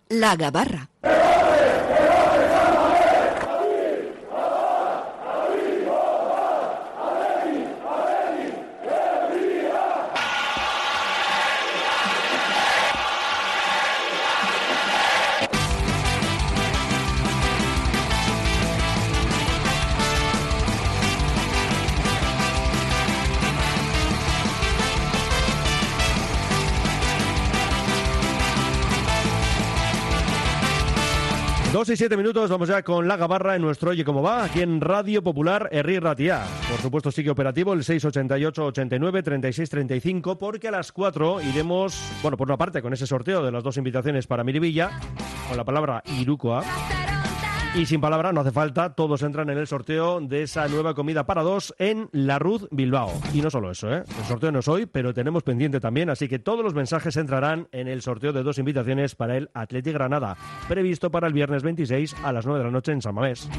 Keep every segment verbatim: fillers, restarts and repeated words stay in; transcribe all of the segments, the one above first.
La Gabarra. Dos y siete minutos, vamos ya con la Gabarra en nuestro Oye Cómo Va, aquí en Radio Popular Herri Ratia. Por supuesto sigue operativo el seis ochenta y ocho, ochenta y nueve, treinta y seis, treinta y cinco, porque a las cuatro iremos, bueno, por una parte con ese sorteo de las dos invitaciones para Miribilla, con la palabra Irukoa. Y sin palabra, no hace falta, todos entran en el sorteo de esa nueva comida para dos en La Ruz, Bilbao. Y no solo eso, ¿eh? El sorteo no es hoy, pero tenemos pendiente también, así que todos los mensajes entrarán en el sorteo de dos invitaciones para el Athletic Granada, previsto para el viernes veintiséis a las nueve de la noche en San Mamés.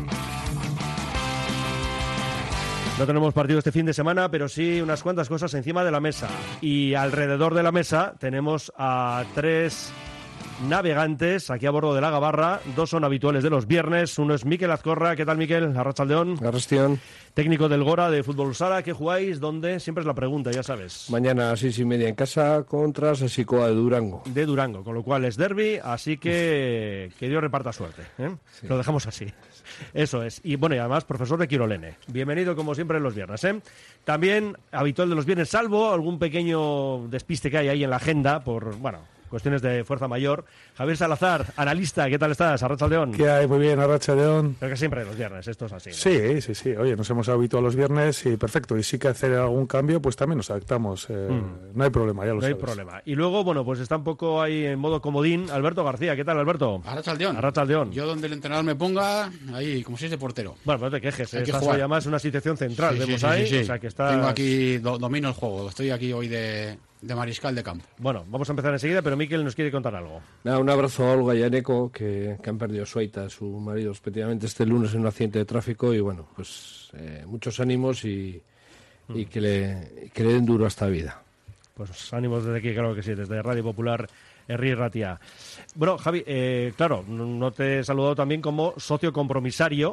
No tenemos partido este fin de semana, pero sí unas cuantas cosas encima de la mesa. Y alrededor de la mesa tenemos a tres navegantes aquí a bordo de la Gabarra. Dos son habituales de los viernes. Uno es Mikel Azcorra. ¿Qué tal, Mikel? Arratsaldeón. Arrastión. Técnico del Gora de Fútbol Sala. ¿Qué jugáis? ¿Dónde? Siempre es la pregunta, ya sabes. Mañana a las seis y media en casa contra Sasicoa de Durango. De Durango, con lo cual es derbi, así que que Dios reparta suerte, ¿eh? Sí. Lo dejamos así. Eso es. Y bueno, y además, profesor de Quirolene. Bienvenido, como siempre, los viernes, ¿eh? También habitual de los viernes, salvo algún pequeño despiste que hay ahí en la agenda por, bueno, cuestiones de fuerza mayor. Javier Salazar, analista, ¿qué tal estás? Arratsaldeón. ¿Qué hay? Muy bien, Arratsaldeón. Pero que siempre los viernes, esto es así, ¿no? Sí, sí, sí. Oye, nos hemos habituado los viernes y perfecto. Y sí que hacer algún cambio, pues también nos adaptamos. Eh, mm. No hay problema, ya lo no sabes. No hay problema. Y luego, bueno, pues está un poco ahí en modo comodín Alberto García. ¿Qué tal, Alberto? Arratsaldeón. Arratsaldeón. Yo donde el entrenador me ponga, ahí, como si es de portero. Bueno, pues no te quejes. Hay que estás jugar. hoy además en una situación central, sí, vemos sí, sí, ahí. sí, sí. O sea, que estás... Tengo aquí, do, domino el juego. Estoy aquí hoy de... de mariscal de campo. Bueno, vamos a empezar enseguida, pero Mikel nos quiere contar algo. Nada, un abrazo a Olga y a Neko, que, que han perdido a Suaita, a su marido, respectivamente, este lunes en un accidente de tráfico. Y bueno, pues eh, muchos ánimos y, mm. y que, le, que le den duro a esta vida. Pues ánimos desde aquí, claro que sí, desde Radio Popular Herri Ratia. Bueno, Javi, eh, claro, no te he saludado también como socio compromisario.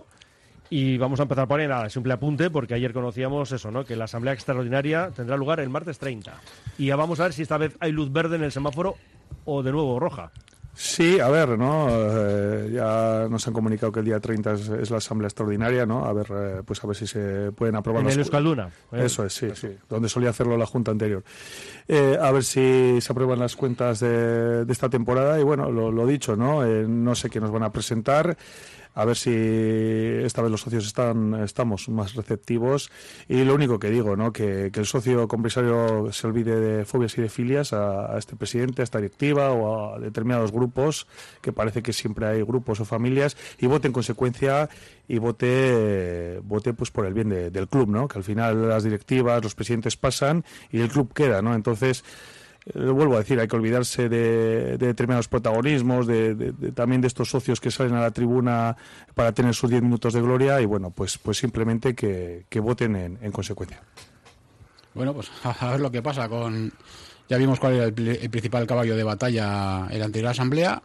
Y vamos a empezar por ahí, nada, simple apunte, porque ayer conocíamos eso, ¿no? Que la asamblea extraordinaria tendrá lugar el martes treinta. Y ya vamos a ver si esta vez hay luz verde en el semáforo o de nuevo roja. Sí, a ver, ¿no? Eh, ya nos han comunicado que el día treinta es, es la asamblea extraordinaria, ¿no? A ver, eh, pues a ver si se pueden aprobar en las... el Euskalduna. ¿eh? Eso es, sí, eso. sí, donde solía hacerlo la Junta anterior. Eh, a ver si se aprueban las cuentas de, de esta temporada y bueno, lo, lo dicho, ¿no? Eh, no sé qué nos van a presentar. A ver si esta vez los socios están estamos más receptivos. Y lo único que digo, ¿no? Que, que el socio compromisario se olvide de fobias y de filias a, a este presidente, a esta directiva o a determinados grupos, que parece que siempre hay grupos o familias, y vote en consecuencia y vote, vote pues por el bien de, del club, ¿no? Que al final las directivas, los presidentes pasan y el club queda, ¿no? Entonces... Lo vuelvo a decir, hay que olvidarse de, de determinados protagonismos, de, de, de, también de estos socios que salen a la tribuna para tener sus diez minutos de gloria y bueno, pues pues simplemente que, que voten en, en consecuencia. Bueno, pues a ver lo que pasa con... Ya vimos cuál era el, el principal caballo de batalla en la anterior asamblea.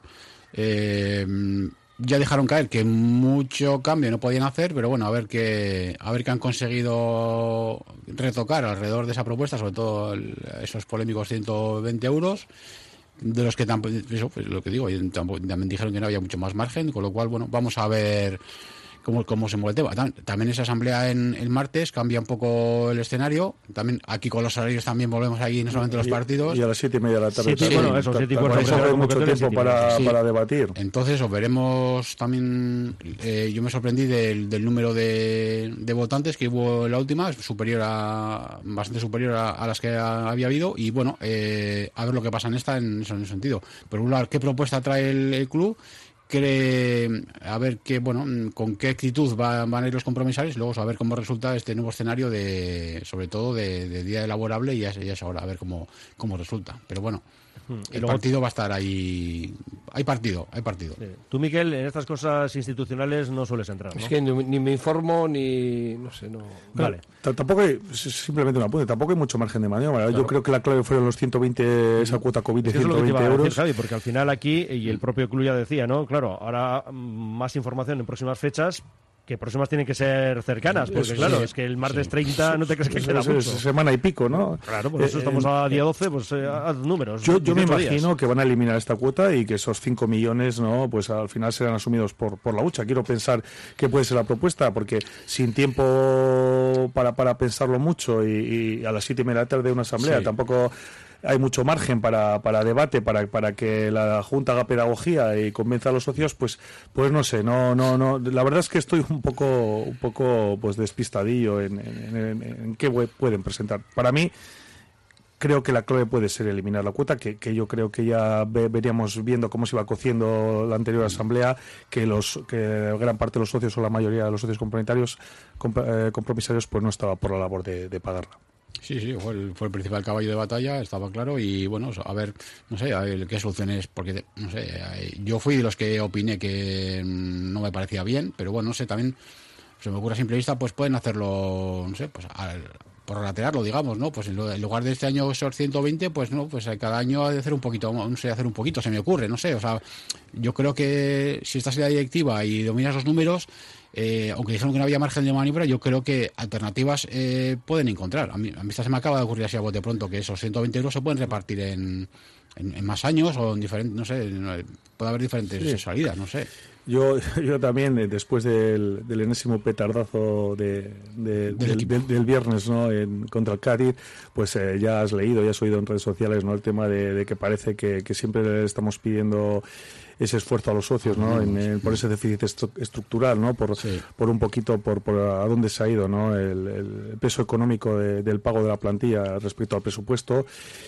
Eh, ya dejaron caer que mucho cambio no podían hacer, pero bueno, a ver qué a ver qué han conseguido retocar alrededor de esa propuesta, sobre todo el, esos polémicos ciento veinte euros, de los que tampoco, eso, pues lo que digo, también dijeron que no había mucho más margen, con lo cual, bueno, vamos a ver cómo, cómo se mueve el tema. También esa asamblea en el martes cambia un poco el escenario. También aquí con los horarios también volvemos ahí, no solamente los partidos. Y a las siete y media de la tarde. Sí, sí, bueno, eso, siete y cuarto. Hay mucho tiempo para, sí. para debatir. Entonces, os veremos también. Eh, yo me sorprendí del, del número de, de votantes que hubo en la última, superior a bastante superior a, a las que ha, había habido. Y bueno, eh, a ver lo que pasa en esta en, en ese sentido. Pero un lado, ¿qué propuesta trae el, el club? Cree, a ver qué, bueno, con qué actitud va, van a ir los compromisarios, y luego a ver cómo resulta este nuevo escenario de, sobre todo de, de día laborable y ya, ya es ahora, a ver cómo, cómo resulta. Pero bueno, el luego... partido va a estar ahí. Hay partido, hay partido. Sí. Tú, Miquel, en estas cosas institucionales no sueles entrar, ¿no? Es que ni, ni me informo ni... no sé, no... Vale. T- tampoco hay, simplemente un apunte, tampoco hay mucho margen de maniobra. Claro. Yo creo que la clave fueron los ciento veinte, esa cuota COVID de es que ciento veinte eso es lo que te iba a euros. decir, Javi, porque al final aquí, y el propio club ya decía, ¿no? Claro, ahora más información en próximas fechas, que próximas tienen que ser cercanas, porque Eso, claro, sí. es que el martes Sí. treinta no te crees que Es- queda es- mucho. es semana y pico, ¿no? Claro, por eso Eh, estamos eh, a día doce, pues eh, haz números. Yo, yo me dieciocho imagino días. que van a eliminar esta cuota y que esos cinco millones, ¿no? Pues al final serán asumidos por, por la hucha. Quiero pensar qué puede ser la propuesta, porque sin tiempo para, para pensarlo mucho y, y a las siete y media de la tarde una asamblea, Sí. tampoco hay mucho margen para, para debate, para, para que la Junta haga pedagogía y convenza a los socios, pues, pues no sé, no, no, no. La verdad es que estoy un poco, un poco, pues despistadillo en, en, en, en qué pueden presentar. Para mí, creo que la clave puede ser eliminar la cuota, que, que yo creo que ya ve, veríamos viendo cómo se iba cociendo la anterior asamblea, que los que gran parte de los socios o la mayoría de los socios complementarios comp- eh, compromisarios pues no estaba por la labor de, de pagarla. Sí, sí, fue el, fue el principal caballo de batalla, estaba claro, y bueno, a ver, no sé, a ver qué soluciones, porque, no sé, yo fui de los que opiné que no me parecía bien, pero bueno, no sé, también se me ocurre a simple vista, pues pueden hacerlo, no sé, pues al, por laterarlo, digamos, ¿no? Pues en, lo, en lugar de este año esos ciento veinte, pues no, pues cada año ha de hacer un poquito, no sé, hacer un poquito, se me ocurre, no sé, o sea, yo creo que si estás en la directiva y dominas los números, Eh, aunque dijeron que no había margen de maniobra, yo creo que alternativas eh, pueden encontrar. A mí, a mí esta se me acaba de ocurrir así a bote pronto, que esos ciento veinte euros se pueden repartir en, en, en más años o en diferentes, no sé, en, puede haber diferentes Sí. salidas, no sé. Yo, yo también, eh, después del, del enésimo petardazo de, de- Del del, equipo. del- del viernes, ¿no? En, contra el Cádiz, pues eh, ya has leído, ya has oído en redes sociales, ¿no? El tema de, de que parece que, que siempre le estamos pidiendo ese esfuerzo a los socios, ¿no? En, en- por ese déficit estru- estructural, ¿no? Por, Sí. por un poquito, por, por a dónde se ha ido, ¿no? El, el peso económico de- del pago de la plantilla respecto al presupuesto.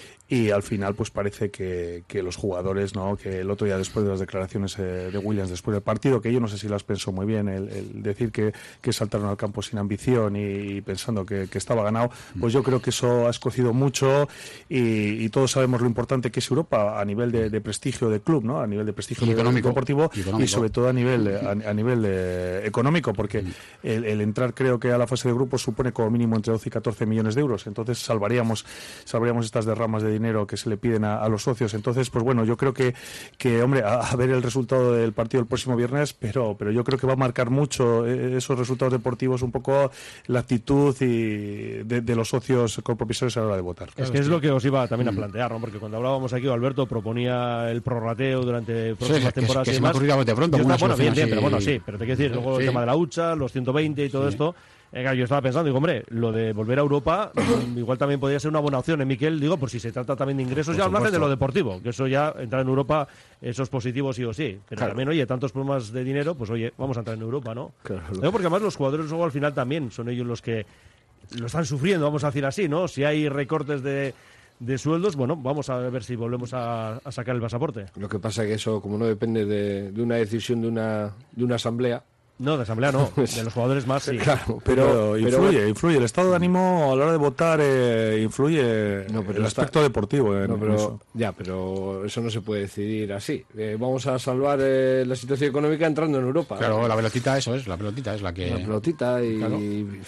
Y al final, pues parece que, que los jugadores, ¿no? Que el otro día, después de las declaraciones eh, de Williams, después del partido, que yo no sé si las pensó muy bien, el, el decir que, que saltaron al campo sin ambición y, y pensando que, que estaba ganado, pues yo creo que eso ha escocido mucho y, y todos sabemos lo importante que es Europa a nivel de, de prestigio del club, ¿no? A nivel de prestigio Y de- económico. deportivo Y y, económico. sobre todo a nivel, eh, a, a nivel eh, económico, porque el, el entrar, creo que a la fase de grupos supone como mínimo entre doce y catorce millones de euros. Entonces salvaríamos, salvaríamos estas derramas de dinero que se le piden a, a los socios. Entonces, pues bueno, yo creo que, que hombre, a, a ver el resultado del partido el próximo viernes, pero, pero yo creo que va a marcar mucho eh, esos resultados deportivos, un poco la actitud y de, de los socios compromisarios a la hora de votar. Es que es lo que os iba también a plantear, ¿no? Porque cuando hablábamos aquí, Alberto proponía el prorrateo durante próximas que- temporadas que y se me ha demás. ocurrido a bote pronto, Yo una estaba- bueno, bien, solución bien, pero así. bueno, sí, pero te quiero decir, luego Sí. el tema de la hucha, los ciento veinte y todo esto. Eh, claro, yo estaba pensando, digo, hombre, lo de volver a Europa mm, igual también podría ser una buena opción, ¿eh, Miquel? Digo, por si se trata también de ingresos, Por ya al margen de supuesto. lo deportivo, que eso ya, entrar en Europa, eso es positivo sí o sí. Pero Claro. también, oye, tantos problemas de dinero, pues oye, vamos a entrar en Europa, ¿no? Claro. Digo, porque además los jugadores luego al final también son ellos los que lo están sufriendo, vamos a decir así, ¿no? Si hay recortes de, de sueldos, bueno, vamos a ver si volvemos a, a sacar el pasaporte. Lo que pasa es que eso, como no depende de, de una decisión de una, de una asamblea, No, de asamblea no, de los jugadores más sí. claro, Pero, pero, influye, pero- influye. El estado de ánimo a la hora de votar eh, influye No, pero el está- aspecto deportivo. En, No, en pero, eso. ya, pero eso no se puede decidir así. Eh, vamos a salvar eh, la situación económica entrando en Europa. Claro, la pelotita, eso es, la pelotita es la que... La pelotita y, Claro.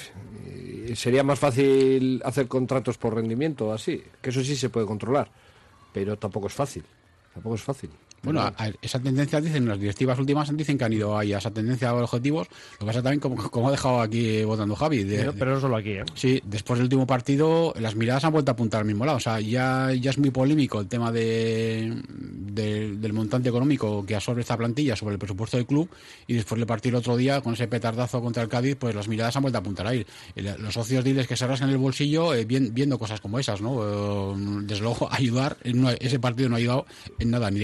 y sería más fácil hacer contratos por rendimiento así, que eso sí se puede controlar, pero tampoco es fácil. Tampoco es fácil. Bueno, a- a esa tendencia, dicen, las directivas últimas dicen que han ido ahí a esa tendencia de objetivos. Lo que pasa también, como, como ha dejado aquí votando Javi, de- Pero, pero no solo aquí, ¿eh? sí, después del último partido, las miradas han vuelto a apuntar al mismo lado. O sea, ya, ya es muy polémico el tema de, de- del montante económico que absorbe esta plantilla sobre el presupuesto del club. Y después del partido el otro día, con ese petardazo contra el Cádiz, pues las miradas han vuelto a apuntar ahí. El- Los socios diles que se rascan el bolsillo eh, vien- viendo cosas como esas, ¿no? Eh, desde luego, ayudar, en una- ese partido no ha ayudado en nada, ni deportivamente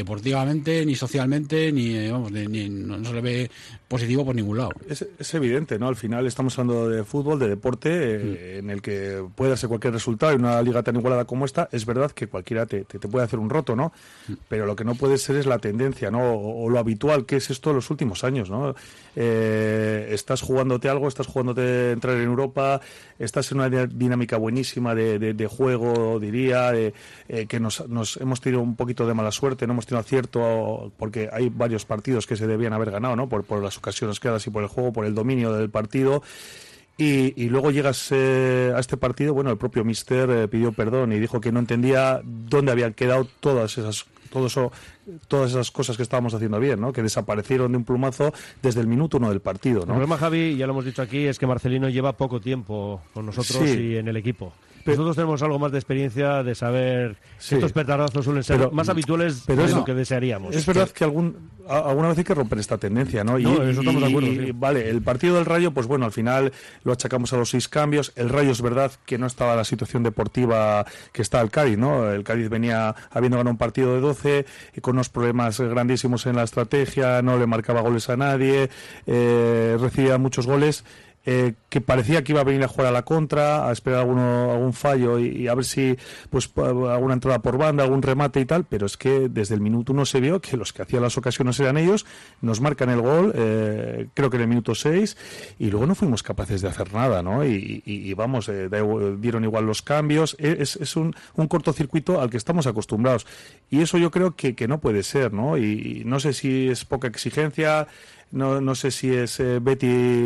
económicamente, ni socialmente, ni, eh, vamos, ni, ni- no, no se le ve positivo por ningún lado. Es, es evidente, ¿no? Al final estamos hablando de fútbol, de deporte, eh, en el que puede darse cualquier resultado en una liga tan igualada como esta. Es verdad que cualquiera te, te, te puede hacer un roto, ¿no? Pero lo que no puede ser es la tendencia, ¿no? O, o lo habitual que es esto en los últimos años, ¿no? Eh, estás jugándote algo, estás jugándote entrar en Europa, estás en una di- dinámica buenísima de, de, de juego, diría, de, eh, que nos, nos hemos tenido un poquito de mala suerte, no hemos tenido acierto, porque hay varios partidos que se debían haber ganado, ¿no? Por, por las ocasiones creadas y por el juego, por el dominio del partido. Y, y luego llegas eh, a este partido, bueno, el propio Mister eh, pidió perdón y dijo que no entendía dónde habían quedado todas esas todo eso, todas esas cosas que estábamos haciendo bien, ¿no? Que desaparecieron de un plumazo desde el minuto uno del partido, ¿no? El problema, Javi, ya lo hemos dicho aquí, es que Marcelino lleva poco tiempo con nosotros Sí. y en el equipo. Pero- Nosotros tenemos algo más de experiencia de saber Sí. que estos petardazos suelen ser Pero- más habituales pero de es- lo que desearíamos. Es verdad que algún, a- alguna vez hay que romper esta tendencia, ¿no? Y, No, eso estamos de acuerdo, y- sí. Vale, el partido del Rayo, pues bueno, al final lo achacamos a los seis cambios. El Rayo es verdad que no estaba en la situación deportiva que está el Cádiz, ¿no? El Cádiz venía habiendo ganado un partido de doce y con unos problemas grandísimos en la estrategia, no le marcaba goles a nadie, eh, recibía muchos goles. Eh, que parecía que iba a venir a jugar a la contra, a esperar alguno, algún fallo y, y a ver si pues p- alguna entrada por banda, algún remate y tal, pero es que desde el minuto uno se vio que los que hacían las ocasiones eran ellos, nos marcan el gol, eh, creo que en el minuto seis, y luego no fuimos capaces de hacer nada, ¿no? Y, y- y vamos, eh, da igual- dieron igual los cambios, es, es un, un cortocircuito al que estamos acostumbrados, y eso yo creo que, que no puede ser, ¿no? Y, y no sé si es poca exigencia. No, no sé si es eh, Betty,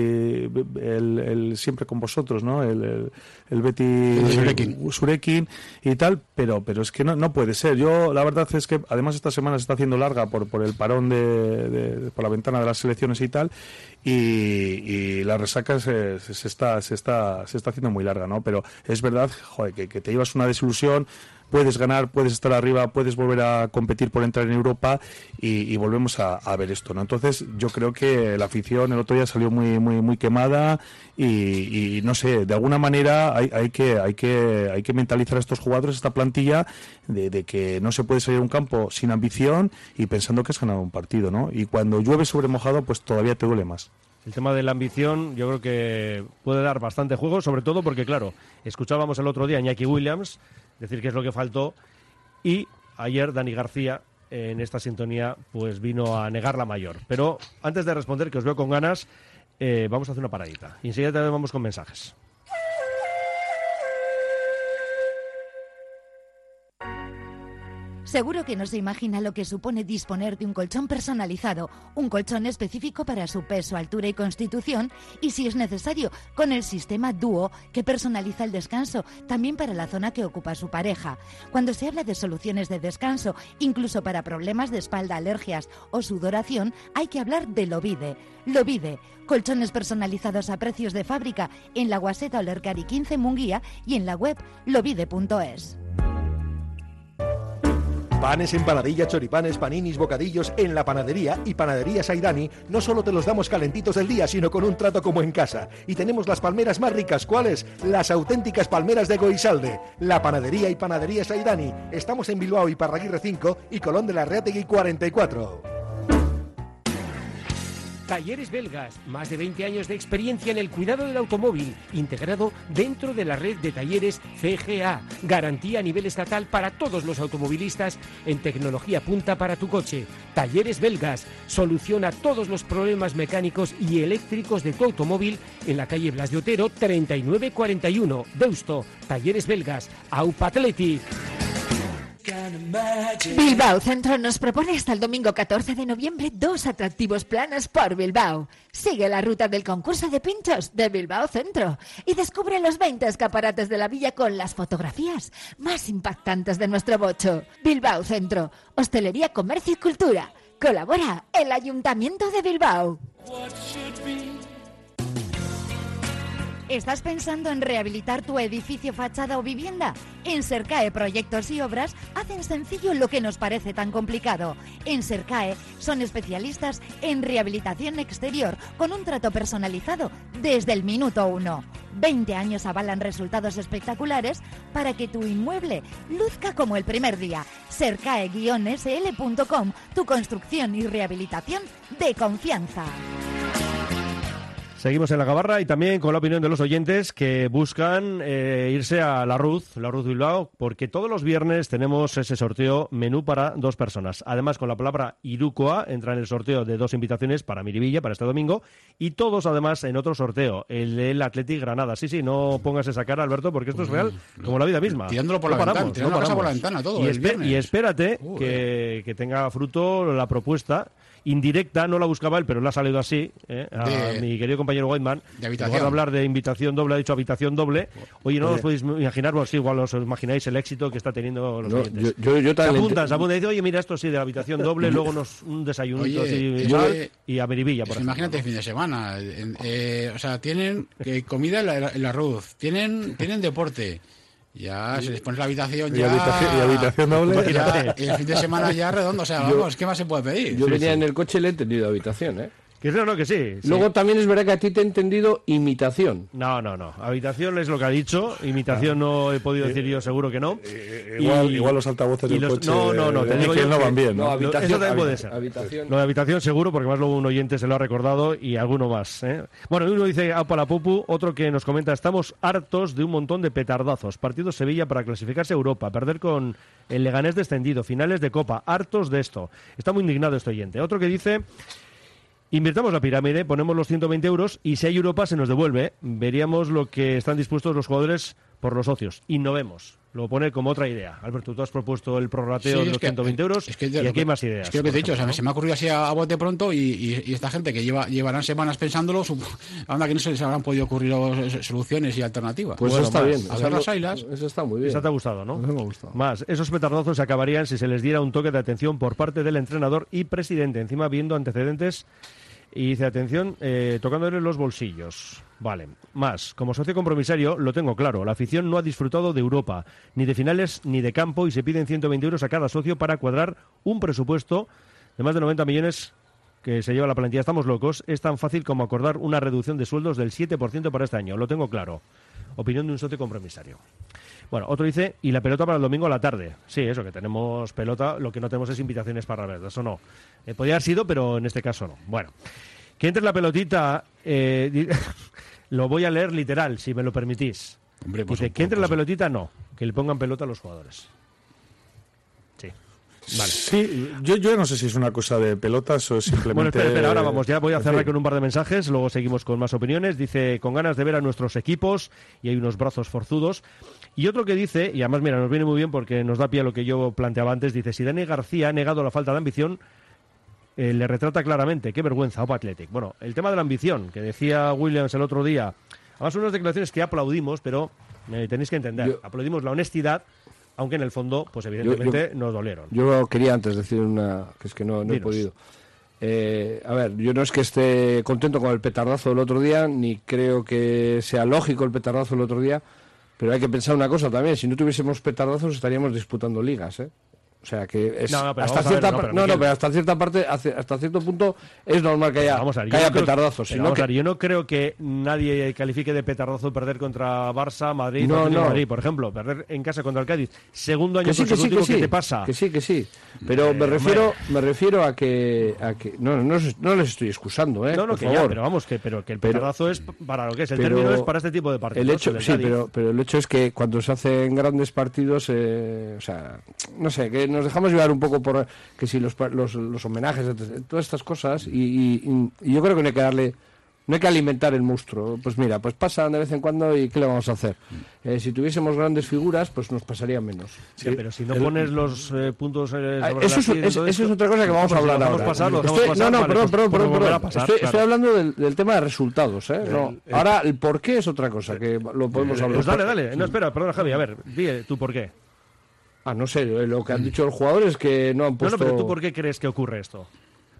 el, el siempre con vosotros, ¿no? El, el, el Betty El Surekin. Surekin y tal, pero pero es que no, no puede ser. Yo, la verdad es que además esta semana se está haciendo larga por, por el parón de, de- por la ventana de las selecciones y tal, y, y la resaca se, se, se está, se, está, se está haciendo muy larga, ¿no? Pero es verdad, joder, que, que te llevas una desilusión. Puedes ganar, puedes estar arriba, puedes volver a competir por entrar en Europa y, y volvemos a, a ver esto, ¿no? Entonces yo creo que la afición el otro día salió muy muy muy quemada y, y no sé, de alguna manera hay, hay que hay que hay que mentalizar a estos jugadores, esta plantilla, de, de que no se puede salir a un campo sin ambición y pensando que has ganado un partido, ¿no? Y cuando llueve sobre mojado, pues todavía te duele más. El tema de la ambición yo creo que puede dar bastante juego, sobre todo porque, claro, escuchábamos el otro día a Iñaki Williams decir qué es lo que faltó y ayer Dani García en esta sintonía pues vino a negar la mayor. Pero antes de responder, que os veo con ganas, eh, vamos a hacer una paradita. Y enseguida también vamos con mensajes. Seguro que no se imagina lo que supone disponer de un colchón personalizado, un colchón específico para su peso, altura y constitución, y si es necesario, con el sistema Duo, que personaliza el descanso, también para la zona que ocupa su pareja. Cuando se habla de soluciones de descanso, incluso para problemas de espalda, alergias o sudoración, hay que hablar de Lovide. Lovide, colchones personalizados a precios de fábrica en la Guaseta Olercari quince Munguía y en la web lovide punto es. Panes, empanadillas, choripanes, paninis, bocadillos en la panadería y Panadería Saidani no solo te los damos calentitos del día, sino con un trato como en casa. Y tenemos las palmeras más ricas, ¿cuáles? Las auténticas palmeras de Goisalde. La panadería y Panadería Saidani. Estamos en Bilbao y Parraguirre cinco y Colón de la Reategui cuarenta y cuatro. Talleres Belgas, más de veinte años de experiencia en el cuidado del automóvil, integrado dentro de la red de talleres C G A. Garantía a nivel estatal para todos los automovilistas en tecnología punta para tu coche. Talleres Belgas, soluciona todos los problemas mecánicos y eléctricos de tu automóvil en la calle Blas de Otero treinta y nueve cuarenta y uno, Deusto. Talleres Belgas, Aupa Athletic. Bilbao Centro nos propone hasta el domingo catorce de noviembre dos atractivos planes por Bilbao. Sigue la ruta del concurso de pinchos de Bilbao Centro y descubre los veinte escaparates de la villa con las fotografías más impactantes de nuestro bocho. Bilbao Centro, hostelería, comercio y cultura. Colabora el Ayuntamiento de Bilbao. ¿Estás pensando en rehabilitar tu edificio, fachada o vivienda? En Sercae Proyectos y Obras hacen sencillo lo que nos parece tan complicado. En Sercae son especialistas en rehabilitación exterior con un trato personalizado desde el minuto uno. veinte años avalan resultados espectaculares para que tu inmueble luzca como el primer día. Sercae guion ese ele punto com, tu construcción y rehabilitación de confianza. Seguimos en la Gabarra y también con la opinión de los oyentes que buscan eh, irse a la Ruz, la Ruz Bilbao, porque todos los viernes tenemos ese sorteo menú para dos personas. Además, con la palabra Irukoa entra en el sorteo de dos invitaciones para Miribilla, para este domingo, y todos además en otro sorteo, el del Athletic Granada. Sí, sí, no pongas esa cara, Alberto, porque esto es real como la vida misma. Tirándolo por no la paramos, ventana, tirando no la casa paramos. por la ventana todo y, el espe- viernes. y espérate que, que tenga fruto la propuesta indirecta, no la buscaba él, pero le ha salido así, ¿eh? a De- mi querido compañero Whiteman. de habitación. En lugar de hablar de invitación doble, ha dicho habitación doble. Oye, no os podéis imaginar, bueno, sí, igual os imagináis el éxito que está teniendo los No, oyentes. yo- yo- yo se también apuntan, ent- se apuntan y dicen, oye, mira, esto sí, de la habitación doble, luego nos, un desayunito Oye, así, es sal, que- y a Merivilla, Es por que ejemplo, imagínate ¿no? el fin de semana. en- eh, o sea, tienen eh, comida en la, en la Ruz, tienen, tienen deporte. Ya se les pone la habitación Y ya. habitación, y habitación doble. ya, el fin de semana ya redondo. O sea, vamos, ¿qué más se puede pedir? Yo Sí, venía sí. en el coche y le he entendido habitación, ¿eh? Que sí, no, que sí. sí. Luego también es verdad que a ti te he entendido imitación. No, no, no. Habitación es lo que ha dicho. Imitación no he podido decir yo, seguro que no. Eh, igual, Y- igual los altavoces y del los- coche no, no, no, te de digo Miquel yo no que- van bien, No, ¿no? habitación, Eso también puede habi- ser. habitación. Lo de habitación seguro, porque más luego un oyente se lo ha recordado y alguno más. ¿eh? Bueno, uno dice Aupa la Pupu, otro que nos comenta, estamos hartos de un montón de petardazos. Partido Sevilla para clasificarse a Europa, perder con el Leganés descendido, finales de Copa, hartos de esto. Está muy indignado este oyente. Otro que dice... Invirtamos la pirámide, ponemos los ciento veinte euros y si hay Europa se nos devuelve. Veríamos lo que están dispuestos los jugadores por los socios. Innovemos. Lo pone como otra idea. Alberto, tú has propuesto el prorrateo Sí, de es los que- ciento veinte euros es que y lo aquí que- hay más ideas. Es que lo que por te he dicho, o sea, ejemplo, se me ha ocurrido así a, a bote pronto y, y- y esta gente que lleva llevarán semanas pensándolo, su- anda que no se les habrán podido ocurrir eh, soluciones y alternativas. Pues Bueno, eso está más. bien. A Esa ver lo- las ailas. Eso está muy bien. Esa te ha gustado, ¿no? Eso me ha gustado. Más, esos petardazos se acabarían si se les diera un toque de atención por parte del entrenador y presidente, encima viendo antecedentes y dice, atención, eh, tocándole los bolsillos. Vale, más, como socio compromisario lo tengo claro, la afición no ha disfrutado de Europa, ni de finales ni de campo y se piden ciento veinte euros a cada socio para cuadrar un presupuesto de más de noventa millones que se lleva la plantilla. Estamos locos, es tan fácil como acordar una reducción de sueldos del siete por ciento para este año, lo tengo claro. Opinión de un socio compromisario. Bueno, otro dice, y la pelota para el domingo a la tarde. Sí, eso, que tenemos pelota, lo que no tenemos es invitaciones para ver, eso no. Eh, podría haber sido, pero en este caso no. Bueno, que entre la pelotita, eh, di- lo voy a leer literal, si me lo permitís. Hombre, pues Dice, un que entre poco, la sí. pelotita, no, que le pongan pelota a los jugadores. Sí. Vale. Sí, yo, yo no sé si es una cosa de pelotas o simplemente... Bueno, espera, espera, ahora vamos, ya voy a en cerrar fin. con un par de mensajes, luego seguimos con más opiniones. Dice, con ganas de ver a nuestros equipos, y hay unos brazos forzudos. Y otro que dice, y además, mira, nos viene muy bien porque nos da pie a lo que yo planteaba antes, dice, si Dani García ha negado la falta de ambición, eh, le retrata claramente, qué vergüenza, Opa Athletic. Bueno, el tema de la ambición, que decía Williams el otro día, además unas declaraciones que aplaudimos, pero eh, tenéis que entender, Yo- aplaudimos la honestidad, aunque en el fondo, pues evidentemente nos dolieron. Yo quería antes decir una, que es que no, no he Dinos. podido. Eh, a ver, yo no es que esté contento con el petardazo del otro día, ni creo que sea lógico el petardazo del otro día, pero hay que pensar una cosa también, si no tuviésemos petardazos estaríamos disputando ligas, ¿eh? O sea que es No, no, pero hasta vamos a ver, cierta no, par- pero no, no, Miguel- pero hasta cierta parte, hace- hasta cierto punto es normal que haya, Vamos a ver, que yo haya no creo- petardazos, pero sino vamos que a ver, yo no creo que nadie califique de petardazo perder contra Barça, Madrid, No, Atlético de no. Madrid, por ejemplo, perder en casa contra el Cádiz, segundo año que sí, que sí, consecutivo, que sí, ¿qué te pasa? que sí, que sí. Pero Eh, me refiero, me refiero a que, a que no, no, os- no les estoy excusando, ¿eh? no, no, por que favor. ya, pero vamos, que, pero que el Pero- petardazo es para lo que es, el pero término es para este tipo de partidos. El hecho, del sí, Cádiz. pero, pero el hecho es que cuando se hacen grandes partidos, eh, o sea, no sé, que nos dejamos llevar un poco por que si los, pa- los, los homenajes, etcétera, todas estas cosas, y, y- y yo creo que no hay que darle, no hay que alimentar el monstruo. Pues mira, pues pasan de vez en cuando y ¿qué le vamos a hacer? Eh, si tuviésemos grandes figuras, pues nos pasaría menos. Sí, pero si no pones los eh, puntos eh, Ah, sobre eso, las es, sillas, es- todo eso esto, es otra cosa que vamos pues a si lo hablar dejamos ahora. pasar, lo dejamos Estoy- pasar, no, no, vale, perdón, pues- perdón, pues perdón, volverá a perdón. pasar, Estoy, claro. estoy hablando del, del tema de resultados, ¿eh? No, ahora, el por qué es otra cosa, que lo podemos hablar. Pues dale, dale. No, espera, perdona, Javi, a ver, dile tú por qué. Ah, no sé, lo que han dicho los jugadores es que no han No, puesto... no, pero tú por qué crees que ocurre esto.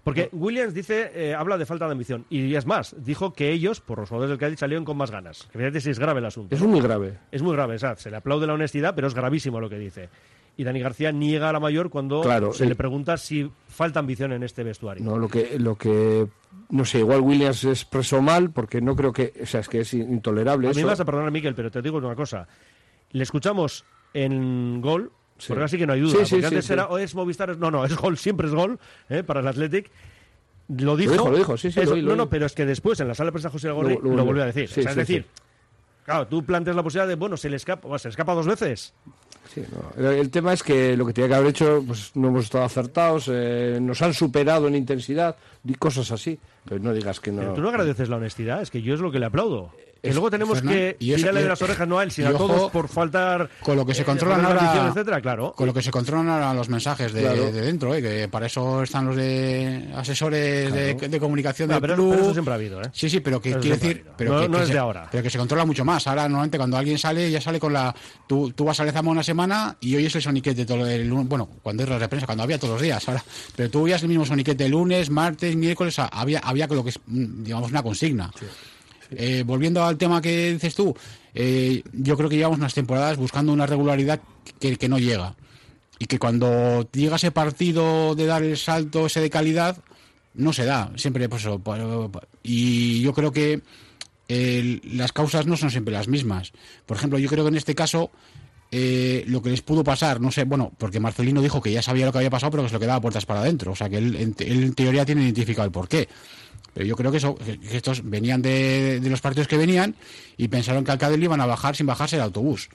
Porque Williams dice, eh, habla de falta de ambición. Y es más, dijo que ellos, por los jugadores del Cádiz, salieron con más ganas. Que fíjate si es grave el asunto. Es ¿no? muy grave. Es muy grave, o sea, se le aplaude la honestidad, pero es gravísimo lo que dice. Y Dani García niega a la mayor cuando claro, se sí. le pregunta si falta ambición en este vestuario. No, lo que, lo que, no sé, igual Williams se expresó mal, porque no creo que, o sea, es que es intolerable. A eso. mí me vas a perdonar, Miquel, pero te digo una cosa. Le escuchamos en Gol, sí. porque así que no hay duda. Sí, porque sí, antes sí, era, sí. o es Movistar, no, no, es Gol, siempre es Gol, ¿eh? para el Athletic. Lo dijo. Lo dijo, lo dijo, sí, sí. Eso, lo, lo, no, no, pero es que después en la sala de prensa José Agorri lo, lo, lo volvió a decir. Sí, o sea, sí, es decir, sí. claro, tú planteas la posibilidad de, bueno, se le escapa, bueno, se le escapa dos veces. Sí, no. El tema es que lo que tenía que haber hecho, pues no hemos estado acertados, eh, nos han superado en intensidad y cosas así. Pero no digas que no. Pero tú no agradeces la honestidad, es que yo es lo que le aplaudo. Que Es, luego tenemos Fernán, que y eso, tirarle y, de las orejas no a él, sino y a ojo, todos por faltar con lo que se eh, controlan faltar ahora, ambición, etcétera, claro. Con lo que se controlan ahora los mensajes de, claro. de dentro, ¿eh? Que para eso están los de asesores Claro. de, de comunicación No, del pero, club. pero eso siempre ha habido, ¿eh? Sí, sí, pero que Eso quiere siempre decir, ha habido. pero No- que, no que es se, de ahora. pero que se controla mucho más. Ahora normalmente cuando alguien sale ya sale con la, tú, tú vas a Lezama una semana y hoy es el soniquete todo el lunes, bueno, cuando es la de prensa, cuando había todos los días, ahora, pero tú veías el mismo soniquete lunes, martes, miércoles, había, había lo que es, digamos, una consigna. Sí. Eh, volviendo al tema que dices tú, eh, yo creo que llevamos unas temporadas buscando una regularidad que, que no llega y que cuando llega ese partido de dar el salto ese de calidad no se da, siempre pues eso, y yo creo que eh, las causas no son siempre las mismas. Por ejemplo, yo creo que en este caso eh, lo que les pudo pasar, no sé, bueno, porque Marcelino dijo que ya sabía lo que había pasado pero que se lo quedaba puertas para adentro, o sea que él, él en teoría tiene identificado el porqué. Pero yo creo que, eso, que estos venían de, de los partidos que venían y pensaron que al Cádiz le iban a bajar sin bajarse el autobús.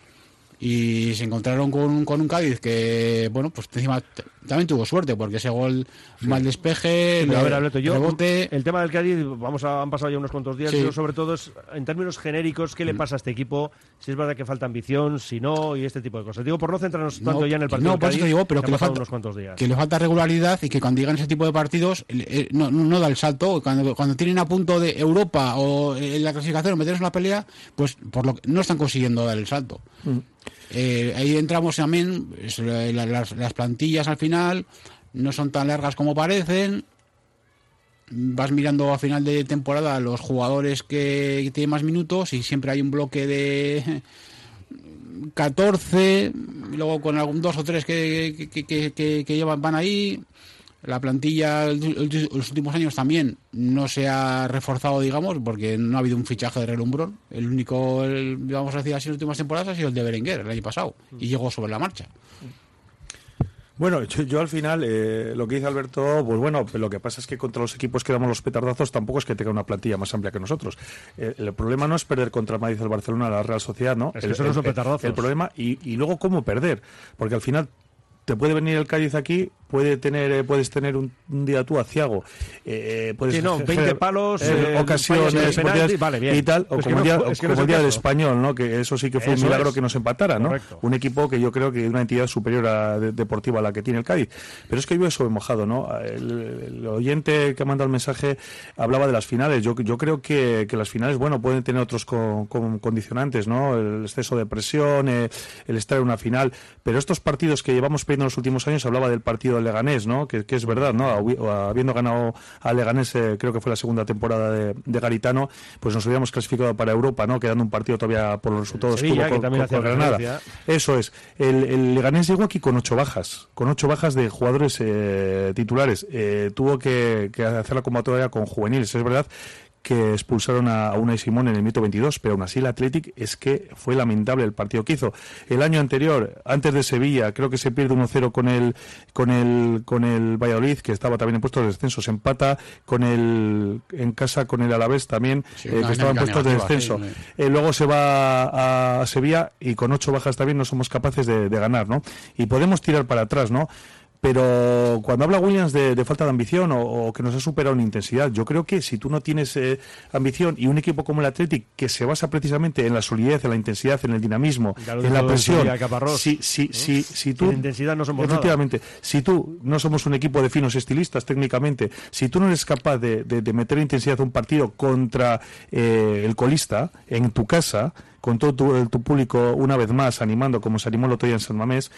Y se encontraron con, con un Cádiz que, bueno, pues encima t- también tuvo suerte, porque ese gol, sí. mal despeje, Pero el, a ver, Alberto, yo, rebote... el tema del Cádiz, vamos a, han pasado ya unos cuantos días, Sí. pero sobre todo es, en términos genéricos, ¿qué le pasa a este equipo? Si es verdad que falta ambición, si no, y este tipo de cosas. Digo, por no centrarnos tanto No, ya en el partido no, del por eso Cádiz, te digo, pero que que han le pasado falta- unos cuantos días. que le falta regularidad y que cuando llegan ese tipo de partidos eh, no, no, no da el salto. Cuando, cuando tienen a punto de Europa o en la clasificación o meterse en la pelea, pues por lo que no están consiguiendo dar el salto. Mm. Eh, ahí entramos también, es, la, las, las plantillas al final no son tan largas como parecen. Vas mirando a final de temporada a los jugadores que tienen más minutos y siempre hay un bloque de catorce, y luego con algún dos o tres que, que, que, que, que llevan van ahí. La plantilla en los últimos años también no se ha reforzado, digamos, porque no ha habido un fichaje de relumbrón. El único, el, vamos a decir así, en las últimas temporadas ha sido el de Berenguer el año pasado y llegó sobre la marcha. Bueno, yo, yo al final, eh, lo que dice Alberto, pues bueno, lo que pasa es que contra los equipos que damos los petardazos tampoco es que tenga una plantilla más amplia que nosotros. Eh, el problema no es perder contra el Madrid, el Barcelona, la Real Sociedad, ¿no? Es que el, eso no son petardazos. El problema, y, y luego cómo perder, porque al final te puede venir el Cádiz aquí, puede tener, eh, puedes tener un, un día tú aciago, eh, puedes Sí, no, veinte palos, eh, eh, ocasiones fallas de penalti, oportunidades vale, bien. y tal, o Pues que como no el día, fue- es que como no es el el día del caso. Español, ¿no? Que eso sí que fue Eso un milagro es. que nos empatara, ¿no? Correcto. Un equipo que yo creo que es una entidad superior a, de, deportiva a la que tiene el Cádiz. Pero es que yo eso he mojado, ¿no? El, el oyente que ha mandado el mensaje hablaba de las finales. Yo, yo creo que, que las finales, bueno, pueden tener otros con, con condicionantes, ¿no? El exceso de presión, eh, el estar en una final. Pero estos partidos que llevamos perdiendo en los últimos años, hablaba del partido del Leganés, ¿no? Que, que es verdad, ¿no? Habiendo ganado al Leganés, eh, creo que fue la segunda temporada de, de Garitano, pues nos habíamos clasificado para Europa, ¿no? Quedando un partido todavía por los resultados que Sevilla, hubo que con, también con- hacía con Granada. referencia. Eso es. El, el Leganés llegó aquí con ocho bajas, con ocho bajas de jugadores eh, titulares. Eh, tuvo que, que hacer la convocatoria con juveniles. Es verdad que expulsaron a, a Unai Simón en el minuto veintidós, pero aún así el Athletic es que fue lamentable el partido que hizo. El año anterior, antes de Sevilla, creo que se pierde uno cero con el con el con el Valladolid, que estaba también en puestos de descenso, se empata con el en casa con el Alavés también, Sí, eh, una que estaba en dinámica puestos de negativa, descenso. sí, Eh, luego se va a, a Sevilla y con ocho bajas también no somos capaces de, de ganar, ¿no? Y podemos tirar para atrás, ¿no? Pero cuando habla Williams de, de falta de ambición o, o que nos ha superado en intensidad, yo creo que si tú no tienes eh, ambición y un equipo como el Athletic que se basa precisamente en la solidez, en la intensidad, en el dinamismo, Ya lo en la dijo presión, Sevilla Caparrós, si, si, si, si tú Sin intensidad no somos nada. efectivamente, si tú no somos un equipo de finos estilistas técnicamente, si tú no eres capaz de, de, de meter intensidad a un partido contra eh, el colista en tu casa, con todo tu, tu público una vez más animando como se animó el otro día en San Mamés,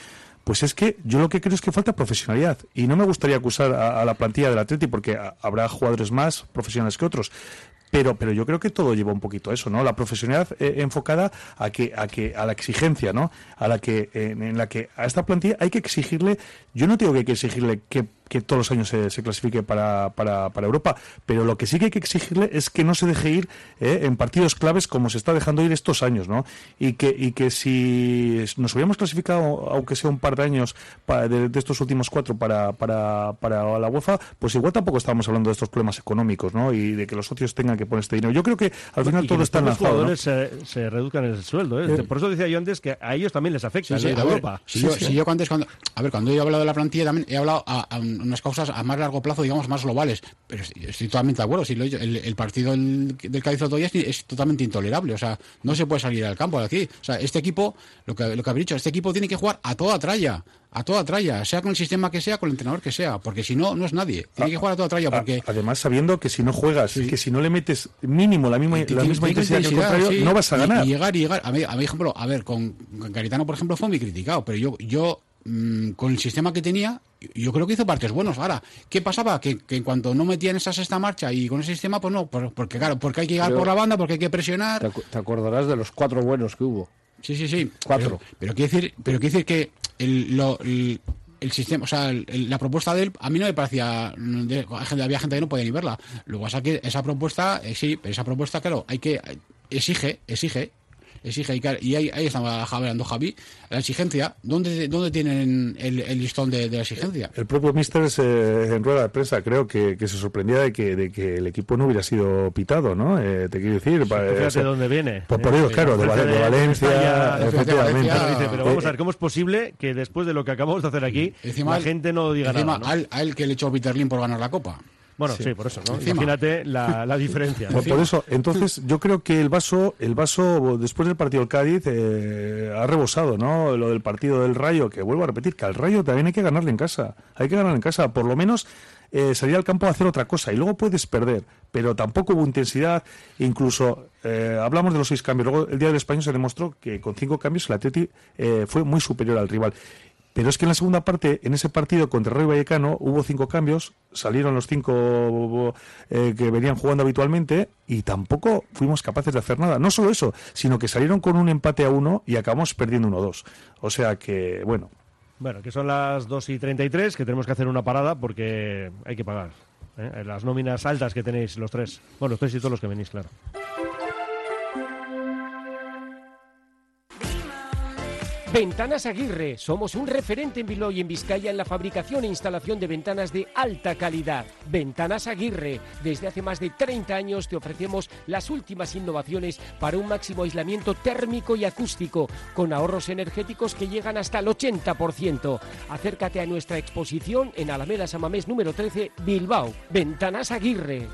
pues es que yo lo que creo es que falta profesionalidad. Y no me gustaría acusar a, a la plantilla del Atleti, porque a, habrá jugadores más profesionales que otros. Pero, pero yo creo que todo lleva un poquito a eso, ¿no? La profesionalidad eh, enfocada a que, a que, a la exigencia, ¿no? A la que, eh, en la que a esta plantilla hay que exigirle. Yo no digo que hay que exigirle que, que todos los años se, se clasifique para, para, para Europa, pero lo que sí que hay que exigirle es que no se deje ir eh, en partidos claves como se está dejando ir estos años, ¿no? Y que, y que si nos hubiéramos clasificado, aunque sea un par de años para, de, de estos últimos cuatro para, para, para la UEFA, pues igual tampoco estábamos hablando de estos problemas económicos, ¿no? Y de que los socios tengan que poner este dinero. Yo creo que al final y todo que está los enlazado, jugadores ¿no? se, se reduzcan el sueldo, ¿eh? Eh, Por eso decía yo antes que a ellos también les afecta Sí, sí, el ir a a ver, Europa. si, Sí, yo, sí. si yo antes cuando a ver cuando yo he hablado de la plantilla también he hablado a, a unas causas a más largo plazo, digamos, más globales, pero estoy, estoy totalmente de acuerdo. Si lo, el, el partido del, del Cádiz otro día es, es totalmente intolerable, o sea, no se puede salir al campo de aquí. O sea, este equipo, lo que lo que habéis dicho, este equipo tiene que jugar a toda tralla, a toda tralla, sea con el sistema que sea, con el entrenador que sea, porque si no, no es nadie. Tiene que jugar a toda tralla, porque Además, sabiendo que si no juegas, Sí. que si no le metes mínimo la misma, la Tiene- misma tiene intensidad que el contrario, sí. no vas a Y- ganar. Y, llegar y llegar. A mí, a mí, ejemplo, a ver, con, con Garitano, por ejemplo, fue muy criticado, pero yo, yo mmm, con el sistema que tenía, yo creo que hizo partes buenos. Ahora, ¿qué pasaba? Que, que en cuanto no metían esa sexta marcha y con ese sistema, pues no, por- porque claro, porque hay que llegar Pero- por la banda, porque hay que Te, presionar. acu- te acordarás de los cuatro buenos que hubo. Sí, sí, sí. Cuatro. Pero, pero quiere decir, pero quiere decir que el, lo, el, el sistema, o sea, el- el- la propuesta de él, a mí no me parecía, de- había gente que no podía ni verla. Lo que pasa es que esa propuesta, eh, sí, pero esa propuesta, claro, hay que, exige, exige, exige, y, claro, y ahí, ahí estaba hablando Javi, la exigencia. ¿Dónde, dónde tienen el, el listón de, de la exigencia? El propio Mister eh, en rueda de prensa creo que, que se sorprendía de que, de que el equipo no hubiera sido pitado, ¿no? Eh, te quiero decir, pa- Fíjate o sea, dónde viene. Por, por ello, Eh, claro, de, la Vale- de oferta Valencia, Mestalla, de efectivamente. Valencia, Dice, pero vamos Eh, a ver, ¿cómo es posible que después de lo que acabamos de hacer aquí, Encima la el- gente no diga Encima, nada? ¿no? a, él, a él que le echó Peter Lim por ganar la Copa. Bueno, sí, por eso, ¿no? Encima. Imagínate la, la diferencia. Por, por eso, entonces yo creo que el vaso, el vaso después del partido del Cádiz eh, ha rebosado, ¿no? Lo del partido del Rayo, que vuelvo a repetir, que al Rayo también hay que ganarle en casa, hay que ganarle en casa, por lo menos eh, salir al campo a hacer otra cosa y luego puedes perder, pero tampoco hubo intensidad, incluso eh, hablamos de los seis cambios, luego el día del Español se demostró que con cinco cambios el Atleti eh, fue muy superior al rival. Pero es que en la segunda parte, en ese partido contra Rayo Vallecano, hubo cinco cambios, salieron los cinco eh, que venían jugando habitualmente y tampoco fuimos capaces de hacer nada. No solo eso, sino que salieron con un empate a uno y acabamos perdiendo uno dos. O sea que, bueno. Bueno, que son las dos y treinta y tres, que tenemos que hacer una parada porque hay que pagar. ¿eh? Las nóminas altas que tenéis los tres. Bueno, los tres y todos los que venís, claro. Ventanas Aguirre. Somos un referente en Bilbao y en Vizcaya en la fabricación e instalación de ventanas de alta calidad. Ventanas Aguirre. Desde hace más de treinta años te ofrecemos las últimas innovaciones para un máximo aislamiento térmico y acústico, con ahorros energéticos que llegan hasta el ochenta por ciento. Acércate a nuestra exposición en Alameda San Mamés número trece, Bilbao. Ventanas Aguirre.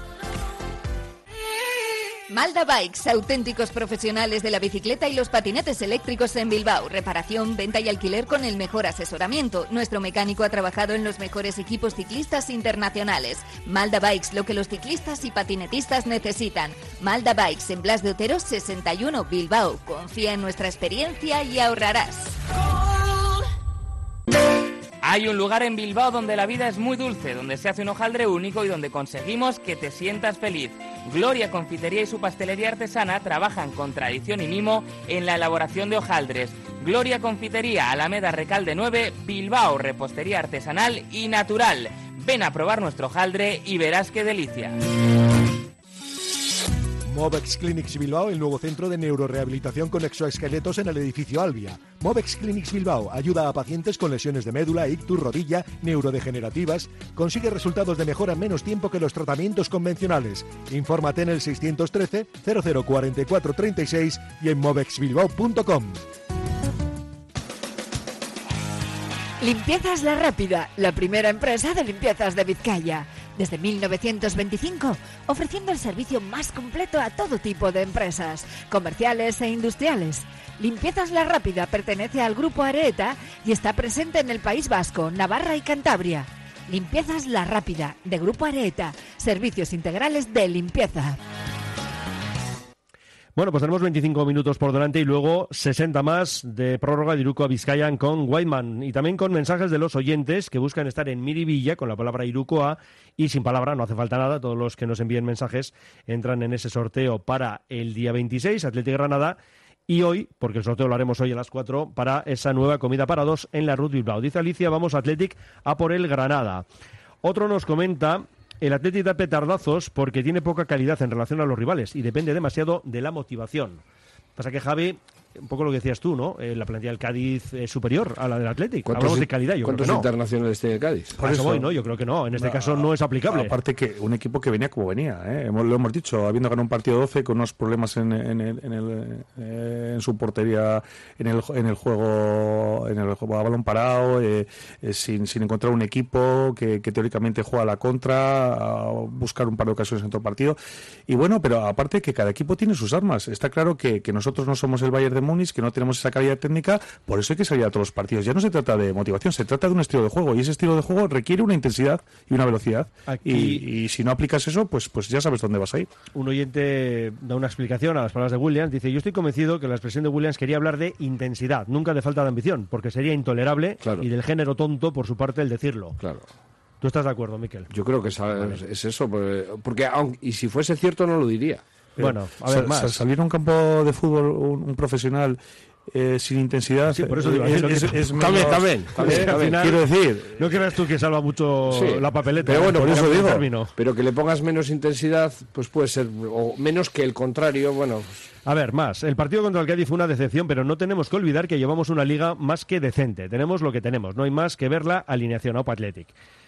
Malda Bikes, auténticos profesionales de la bicicleta y los patinetes eléctricos en Bilbao. Reparación, venta y alquiler con el mejor asesoramiento. Nuestro mecánico ha trabajado en los mejores equipos ciclistas internacionales. Malda Bikes, lo que los ciclistas y patinetistas necesitan. Malda Bikes, en Blas de Otero sesenta y uno, Bilbao. Confía en nuestra experiencia y ahorrarás. Hay un lugar en Bilbao donde la vida es muy dulce, donde se hace un hojaldre único y donde conseguimos que te sientas feliz. Gloria Confitería y su pastelería artesana trabajan con tradición y mimo en la elaboración de hojaldres. Gloria Confitería, Alameda Recalde nueve, Bilbao, repostería artesanal y natural. Ven a probar nuestro hojaldre y verás qué delicia. Movex Clinics Bilbao, el nuevo centro de neurorehabilitación con exoesqueletos en el edificio Albia. Movex Clinics Bilbao ayuda a pacientes con lesiones de médula, ictus, rodilla, neurodegenerativas. Consigue resultados de mejora en menos tiempo que los tratamientos convencionales. Infórmate en el seiscientos trece, cero cero cuarenta y cuatro treinta y seis y en movex bilbao punto com. Limpiezas La Rápida, la primera empresa de limpiezas de Vizcaya. Desde mil novecientos veinticinco, ofreciendo el servicio más completo a todo tipo de empresas, comerciales e industriales. Limpiezas La Rápida pertenece al Grupo Areeta y está presente en el País Vasco, Navarra y Cantabria. Limpiezas La Rápida, de Grupo Areeta, servicios integrales de limpieza. Bueno, pues tenemos veinticinco minutos por delante y luego sesenta más de prórroga de Iruko Bizkaian con Whiteman y también con mensajes de los oyentes que buscan estar en Miribilla con la palabra Irukoa y sin palabra, no hace falta nada, todos los que nos envíen mensajes entran en ese sorteo para el día veintiséis, Athletic Granada, y hoy, porque el sorteo lo haremos hoy a las cuatro, para esa nueva comida para dos en la Ruth Bilbao. Dice Alicia, vamos Athletic a por el Granada. Otro nos comenta... El Athletic da petardazos porque tiene poca calidad en relación a los rivales y depende demasiado de la motivación. Pasa que, Javi, un poco lo que decías tú, ¿no? Eh, la plantilla del Cádiz es superior a la del Athletic. Hablamos de calidad, yo creo que no. ¿Cuántos internacionales tiene el Cádiz? Por eso voy, ¿no? Yo creo que no. En este no, caso no es aplicable. Aparte que un equipo que venía como venía, ¿eh? Hemos, lo hemos dicho, habiendo ganado un partido doce con unos problemas en, en, el, en, el, eh, en su portería, en el, en el juego en el juego a balón parado, eh, eh, sin, sin encontrar un equipo que, que teóricamente juega a la contra, a buscar un par de ocasiones en todo el partido. Y bueno, pero aparte que cada equipo tiene sus armas. Está claro que, que nosotros no somos el Bayern de Múnich, que no tenemos esa calidad técnica, por eso hay que salir a todos los partidos. Ya no se trata de motivación, se trata de un estilo de juego y ese estilo de juego requiere una intensidad y una velocidad. Aquí... Y, y si no aplicas eso, pues, pues ya sabes dónde vas a ir. Un oyente da una explicación a las palabras de Williams. Dice, yo estoy convencido que la expresión de Williams quería hablar de intensidad, nunca de falta de ambición, porque sería intolerable claro. y del género tonto por su parte el decirlo. Claro. ¿Tú estás de acuerdo, Miquel? Yo creo que es, vale. es eso, porque, porque aunque, y si fuese cierto no lo diría. Bueno, a ver, más. Salir a un campo de fútbol un, un profesional eh, sin intensidad sí, por eso digo, es, es, es, es menos... También, también, también, también. Quiero decir... No creas tú que salva mucho sí, la papeleta. Pero bueno, por eso digo, término. Pero que le pongas menos intensidad, pues puede ser, o menos que el contrario, bueno... A ver, más. El partido contra el Cádiz fue una decepción, pero no tenemos que olvidar que llevamos una liga más que decente. Tenemos lo que tenemos, no hay más que ver la alineación a Opa Athletic.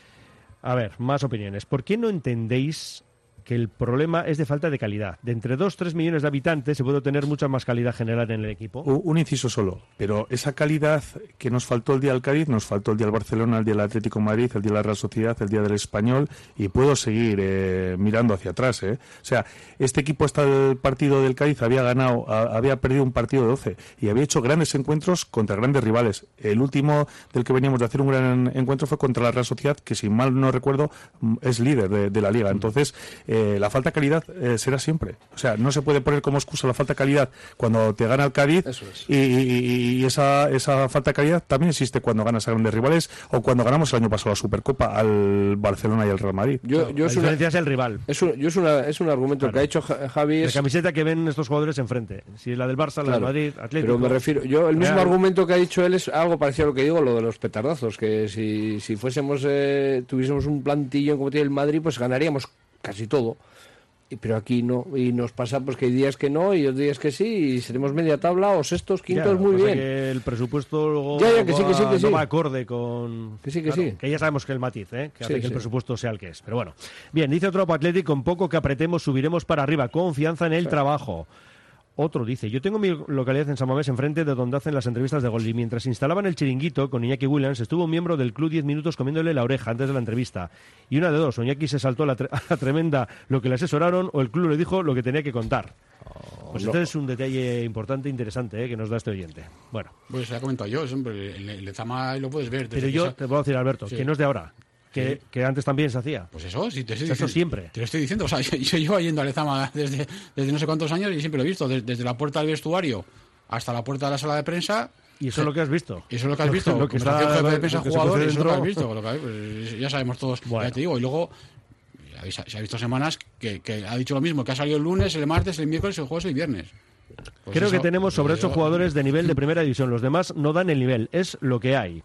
A ver, más opiniones. ¿Por qué no entendéis que el problema es de falta de calidad? De entre dos, tres millones de habitantes se puede tener mucha más calidad general en el equipo. Un, un inciso solo, pero esa calidad que nos faltó el día del Cádiz, nos faltó el día del Barcelona, el día del Atlético de Madrid, el día de la Real Sociedad, el día del Español, y puedo seguir eh, mirando hacia atrás. Eh. O sea, este equipo hasta el partido del Cádiz había ganado, a, había perdido un partido de doce y había hecho grandes encuentros contra grandes rivales. El último del que veníamos de hacer un gran encuentro fue contra la Real Sociedad, que si mal no recuerdo es líder de, de la Liga. Entonces, Eh, la falta de calidad eh, será siempre. O sea, no se puede poner como excusa la falta de calidad cuando te gana el Cádiz es. y, y, y esa, esa falta de calidad también existe cuando ganas a grandes rivales o cuando ganamos el año pasado la Supercopa al Barcelona y al Real Madrid. Yo, yo la diferencia una, es el rival. Es un, yo es, una, es un argumento claro. que ha hecho Javi. Es... La camiseta que ven estos jugadores enfrente. Si es la del Barça, la claro. del Madrid, Atlético. Pero me refiero, yo el mismo Real. argumento que ha dicho él es algo parecido a lo que digo, lo de los petardazos, que si, si fuésemos, eh, tuviésemos un plantillo como tiene el Madrid, pues ganaríamos casi todo. Pero aquí no, y nos pasa pues que hay días que no y otros días que sí, y seremos media tabla o sextos, quintos, ya, muy bien. Que el presupuesto luego ya, ya, que sí, que sí, que sí. no va acorde con... Que sí, que claro, sí. Que ya sabemos que el matiz, ¿eh? que hace sí, que sí. el presupuesto sea el que es. Pero bueno. Bien, dice otro Athletic, con poco que apretemos subiremos para arriba. Confianza en el claro. trabajo. Otro dice, yo tengo mi localidad en San Mamés, enfrente de donde hacen las entrevistas de gol, y mientras instalaban el chiringuito con Iñaki Williams, estuvo un miembro del club diez minutos comiéndole la oreja antes de la entrevista. Y una de dos, o Iñaki se saltó la, tre la tremenda lo que le asesoraron, o el club le dijo lo que tenía que contar. Oh, pues no. Este es un detalle importante e interesante, ¿eh? que nos da este oyente. Bueno. Pues se ha comentado yo, siempre el, el Zama lo puedes ver. Pero yo esa... te puedo decir, Alberto, sí. que no es de ahora. Que, sí. que antes también se hacía. Pues eso, sí, te estoy o sea, diciendo. Eso siempre. Te lo estoy diciendo. O sea, yo, yo llevo yendo a Lezama desde, desde no sé cuántos años y siempre lo he visto. Desde, desde la puerta del vestuario hasta la puerta de la sala de prensa. ¿Y eso es lo que has visto? Y eso es lo que has visto. Lo que está jefe de prensa jugador, eso es lo que has visto. Lo que, pues, ya sabemos todos. Bueno. Ya te digo. Y luego se ha visto semanas que, que ha dicho lo mismo, que ha salido el lunes, el martes, el miércoles, el jueves y el viernes. Pues Creo eso, que tenemos sobre ocho yo... jugadores de nivel de primera división. Los demás no dan el nivel. Es lo que hay.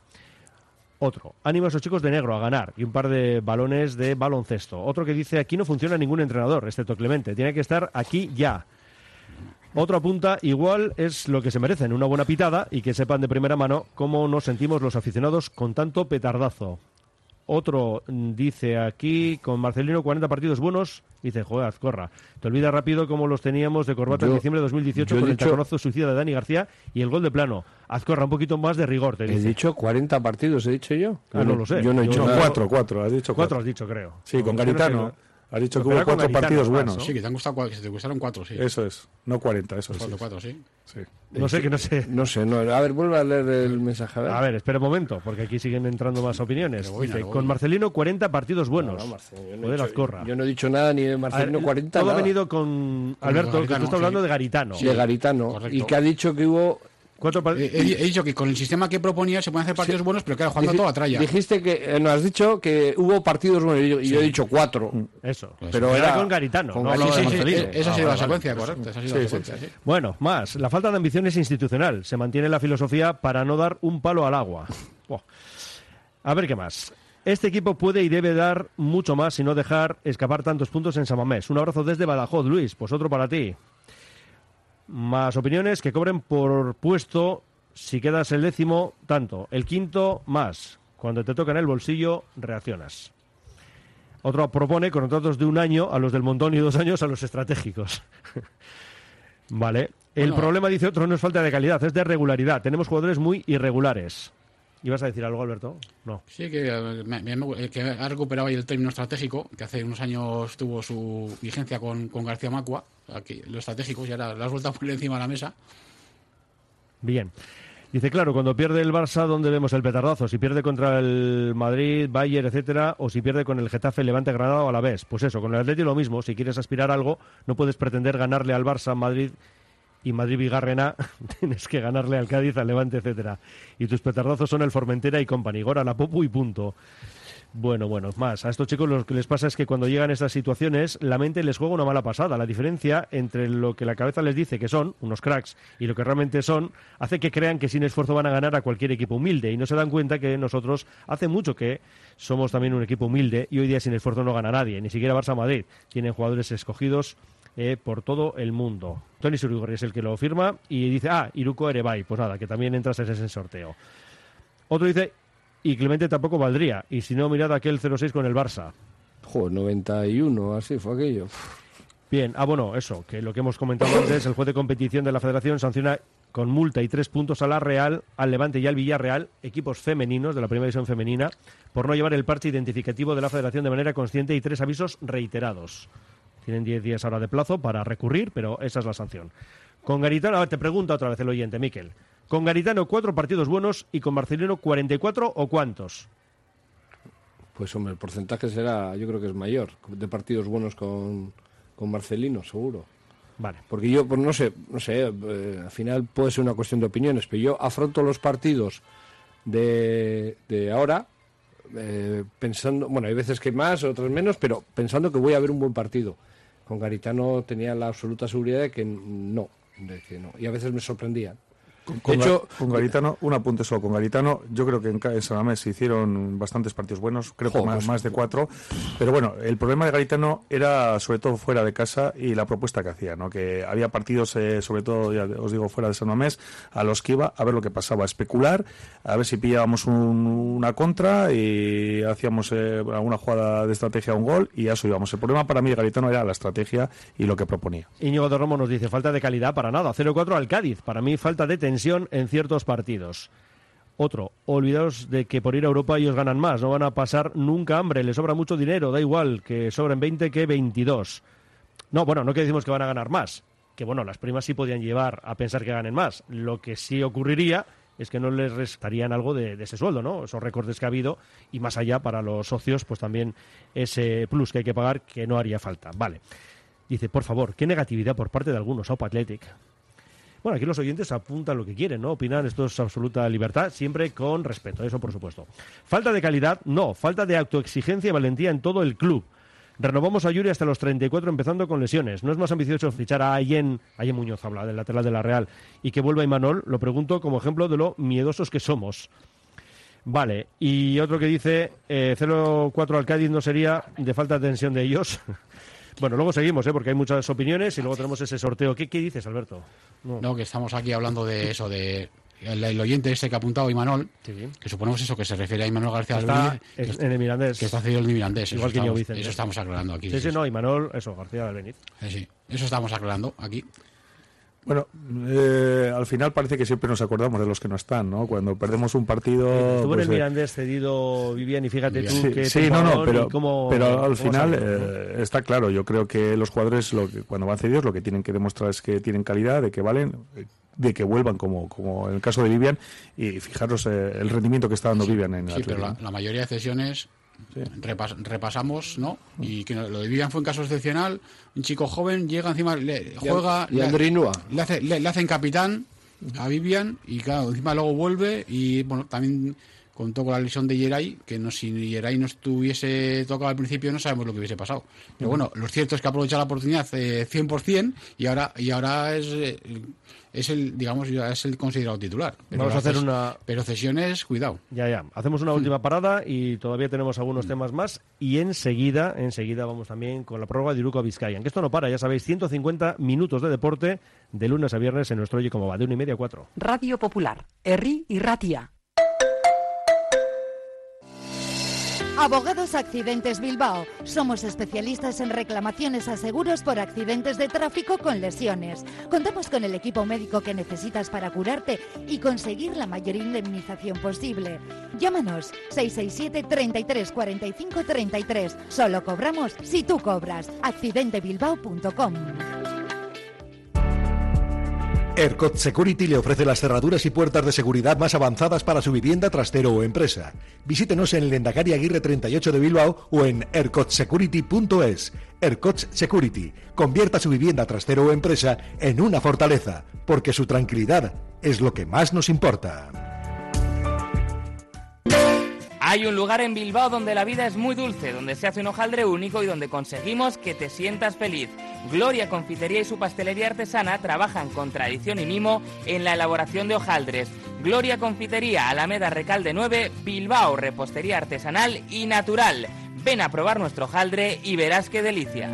Otro, ánimo a esos chicos de negro a ganar y un par de balones de baloncesto. Otro que dice, aquí no funciona ningún entrenador, excepto Clemente, tiene que estar aquí ya. Otro apunta, igual es lo que se merecen, una buena pitada y que sepan de primera mano cómo nos sentimos los aficionados con tanto petardazo. Otro dice aquí, con Marcelino, cuarenta partidos buenos, dice, joder, Azcorra, te olvidas rápido cómo los teníamos de corbata yo, en diciembre de dos mil dieciocho con dicho, el taconazo suicida de Dani García y el gol de plano. Azcorra, un poquito más de rigor, te dice. He dicho cuarenta partidos, he dicho yo. Ah, no, no lo sé. Yo no he dicho no, nada. Cuatro, cuatro, has dicho cuatro. Cuatro has dicho, creo. Sí, con Garitano. Has dicho que Pero hubo era con cuatro Garitano, partidos además, buenos. ¿no? Sí, que te han gustado, que te gustaron cuatro, sí. Eso es, no cuarenta, eso Cuatro, sí. cuatro, sí. Sí. No sé, que no sé. No sé, no. A ver, vuelve a leer el mensaje. A ver, A ver, espera un momento, porque aquí siguen entrando más opiniones. Pero bueno, Dice, pero con bueno. Marcelino cuarenta partidos buenos. No, no, Marcelino, yo no he Joder, dicho- Azcorra. Yo no he dicho nada ni de A ver, Marcelino cuarenta. todo nada. ha venido con Alberto, que tú Garitano, estás hablando sí. de Garitano. de Garitano. correcto. Y que ha dicho que hubo. Cuatro par- He, he- he dicho que con el sistema que proponía se pueden hacer partidos buenos, pero claro, jugando a Dij- toda tralla. Dijiste que. eh, no, has dicho que hubo partidos buenos. Y yo, y yo he dicho cuatro. Eso. Pero era, era con Garitano, con no Garitano. hablaba Sí, de sí, sí, Marcelino. esa ha Ah, sido la vale, secuencia, vale. correcto. Esa ha sido la Sí, sí, secuencia, sí. Bueno, más. La falta de ambición es institucional. Se mantiene la filosofía para no dar un palo al agua. Buah. A ver qué más. Este equipo puede y debe dar mucho más y no dejar escapar tantos puntos en San Mamés. Un abrazo desde Badajoz, Luis. Pues otro para ti. Más opiniones, que cobren por puesto si quedas el décimo, tanto. El quinto, más. Cuando te toca en el bolsillo, reaccionas. Otro propone contratos de un año a los del montón y dos años a los estratégicos. Vale. El Bueno. problema, dice otro, no es falta de calidad, es de regularidad. Tenemos jugadores muy irregulares. ¿Ibas a decir algo, Alberto? No. Sí, que, eh, me- me- que ha recuperado ahí el término estratégico, que hace unos años tuvo su vigencia con, con García Macua, aquí, lo estratégico, y ahora lo has vuelto a poner encima de la mesa. Bien. Dice, claro, cuando pierde el Barça, ¿dónde vemos el petardazo? Si pierde contra el Madrid, Bayern, etcétera, o si pierde con el Getafe, Levante, Granada o Alavés. Pues eso, con el Atleti lo mismo. Si quieres aspirar a algo, no puedes pretender ganarle al Barça, Madrid y Madrid Bigarrena, tienes que ganarle al Cádiz, al Levante, etcétera. Y tus petardazos son el Formentera y Company, Gora, la Popu y punto. Bueno, bueno, más. A estos chicos lo que les pasa es que cuando llegan estas situaciones, la mente les juega una mala pasada. La diferencia entre lo que la cabeza les dice que son, unos cracks, y lo que realmente son, hace que crean que sin esfuerzo van a ganar a cualquier equipo humilde. Y no se dan cuenta que nosotros hace mucho que somos también un equipo humilde y hoy día sin esfuerzo no gana nadie. Ni siquiera Barça Madrid. Tienen jugadores escogidos eh, por todo el mundo. Tony Surigorri es el que lo firma y dice, ah, Iruko Erebay. Pues nada, que también entras en ese sorteo. Otro dice... Y Clemente tampoco valdría. Y si no, mirad aquel cero seis con el Barça. Joder, noventa y uno, así fue aquello. Bien, ah, bueno, eso, que lo que hemos comentado antes, el juez de competición de la Federación sanciona con multa y tres puntos a la Real, al Levante y al Villarreal, equipos femeninos de la primera división femenina, por no llevar el parche identificativo de la Federación de manera consciente y tres avisos reiterados. Tienen diez días ahora de plazo para recurrir, pero esa es la sanción. Con Garitano, a ver, te pregunta otra vez el oyente, Miquel. Con Garitano cuatro partidos buenos y con Marcelino cuarenta y cuatro o cuántos. Pues hombre, el porcentaje será, yo creo que es mayor, de partidos buenos con, con Marcelino, seguro. Vale. Porque yo, pues no sé, no sé, eh, al final puede ser una cuestión de opiniones, pero yo afronto los partidos de, de ahora eh, pensando, bueno, hay veces que más, otras menos, pero pensando que voy a ver un buen partido. Con Garitano tenía la absoluta seguridad de que no, de que no, y a veces me sorprendían. Con, con, de hecho, con Garitano, un apunte solo con Garitano, yo creo que en, en San Mamés se hicieron bastantes partidos buenos, creo que Jo, más, pues, más de cuatro, pero bueno, el problema de Garitano era sobre todo fuera de casa y la propuesta que hacía, ¿no? Que había partidos, eh, sobre todo, ya os digo, fuera de San Mamés, a los que iba a ver lo que pasaba, a especular, a ver si pillábamos un, una contra y hacíamos eh, alguna jugada de estrategia a un gol y a eso íbamos. El problema para mí de Garitano era la estrategia y lo que proponía. Íñigo de Romo nos dice, falta de calidad para nada, cero cuatro al Cádiz, para mí falta de tensión en ciertos partidos. Otro, olvidaos de que por ir a Europa ellos ganan más, no van a pasar nunca hambre, les sobra mucho dinero, da igual que sobren veinte que veintidós. No, bueno, no que decimos que van a ganar más, que bueno, las primas sí podían llevar a pensar que ganen más. Lo que sí ocurriría es que no les restarían algo de, de ese sueldo, ¿no? Esos recortes que ha habido y más allá para los socios, pues también ese plus que hay que pagar que no haría falta. Vale. Dice, por favor, qué negatividad por parte de algunos, Aupa Athletic. Bueno, aquí los oyentes apuntan lo que quieren, ¿no? Opinan, esto es absoluta libertad, siempre con respeto, eso por supuesto. Falta de calidad, no, falta de autoexigencia y valentía en todo el club. Renovamos a Yuri hasta los treinta y cuatro empezando con lesiones. No es más ambicioso fichar a Ayen, Ayen Muñoz habla del lateral de la Real, y que vuelva Imanol, lo pregunto como ejemplo de lo miedosos que somos. Vale, y otro que dice, eh, cero cuatro al Cádiz no sería de falta de tensión de ellos. Bueno, luego seguimos, ¿eh? Porque hay muchas opiniones y luego tenemos ese sorteo. ¿Qué, qué dices, Alberto? No. no, que estamos aquí hablando de eso, de el, el oyente ese que ha apuntado, Imanol, sí. Que suponemos eso, que se refiere a Imanol García está Albeniz, en el Mirandés. Que está cedido el Mirandés. Igual eso que estamos, Vicente. Eso estamos aclarando aquí. Sí, sí, no, Imanol, eso, García Albeniz. Sí, sí, eso estamos aclarando aquí. Bueno, eh, al final parece que siempre nos acordamos de los que no están, ¿no? Cuando perdemos un partido... Estuvo pues, en el eh, Mirandés cedido, Vivian, y fíjate tú sí, que... sí, no, no, pero, cómo, pero al cómo final salió, ¿no? eh, está claro. Yo creo que los jugadores, lo que, cuando van cedidos, lo que tienen que demostrar es que tienen calidad, de que valen, de que vuelvan, como, como en el caso de Vivian, y fijaros eh, el rendimiento que está dando sí, Vivian en el Sí, Atlético. pero la, la mayoría de cesiones... Sí. Repas, repasamos, ¿no? Y que lo de Vivian fue un caso excepcional. Un chico joven llega encima, le, juega, y Andrinúa. Le, hace, le, le hacen capitán a Vivian y claro, encima luego vuelve y bueno, también contó con la lesión de Yeray, que no, si Yeray no estuviese tocado al principio no sabemos lo que hubiese pasado. Pero bueno, lo cierto es que ha aprovechado la oportunidad eh, cien por ciento y ahora y ahora es eh, es el, digamos, ya es el considerado titular. Pero Vamos a hacer una... Pero cesiones, cuidado. Ya, ya. Hacemos una última parada y todavía tenemos algunos temas más. Y enseguida, enseguida vamos también con la prórroga de Iruko Vizcaya. Que esto no para, ya sabéis, ciento cincuenta minutos de deporte de lunes a viernes en nuestro Oye Cómo Va, de una y media a cuatro. Radio Popular, Herri y Ratia. Abogados Accidentes Bilbao. Somos especialistas en reclamaciones a seguros por accidentes de tráfico con lesiones. Contamos con el equipo médico que necesitas para curarte y conseguir la mayor indemnización posible. Llámanos seis seis siete, treinta y tres, cuarenta y cinco, treinta y tres. Solo cobramos si tú cobras. accidente bilbao punto com. ERCOT Security le ofrece las cerraduras y puertas de seguridad más avanzadas para su vivienda, trastero o empresa. Visítenos en Lehendakari Aguirre treinta y ocho de Bilbao o en ercot security punto es. ERCOT Security. Convierta su vivienda, trastero o empresa en una fortaleza, porque su tranquilidad es lo que más nos importa. Hay un lugar en Bilbao donde la vida es muy dulce, donde se hace un hojaldre único y donde conseguimos que te sientas feliz. Gloria Confitería y su pastelería artesana trabajan con tradición y mimo en la elaboración de hojaldres. Gloria Confitería, Alameda Recalde nueve, Bilbao, repostería artesanal y natural. Ven a probar nuestro hojaldre y verás qué delicia.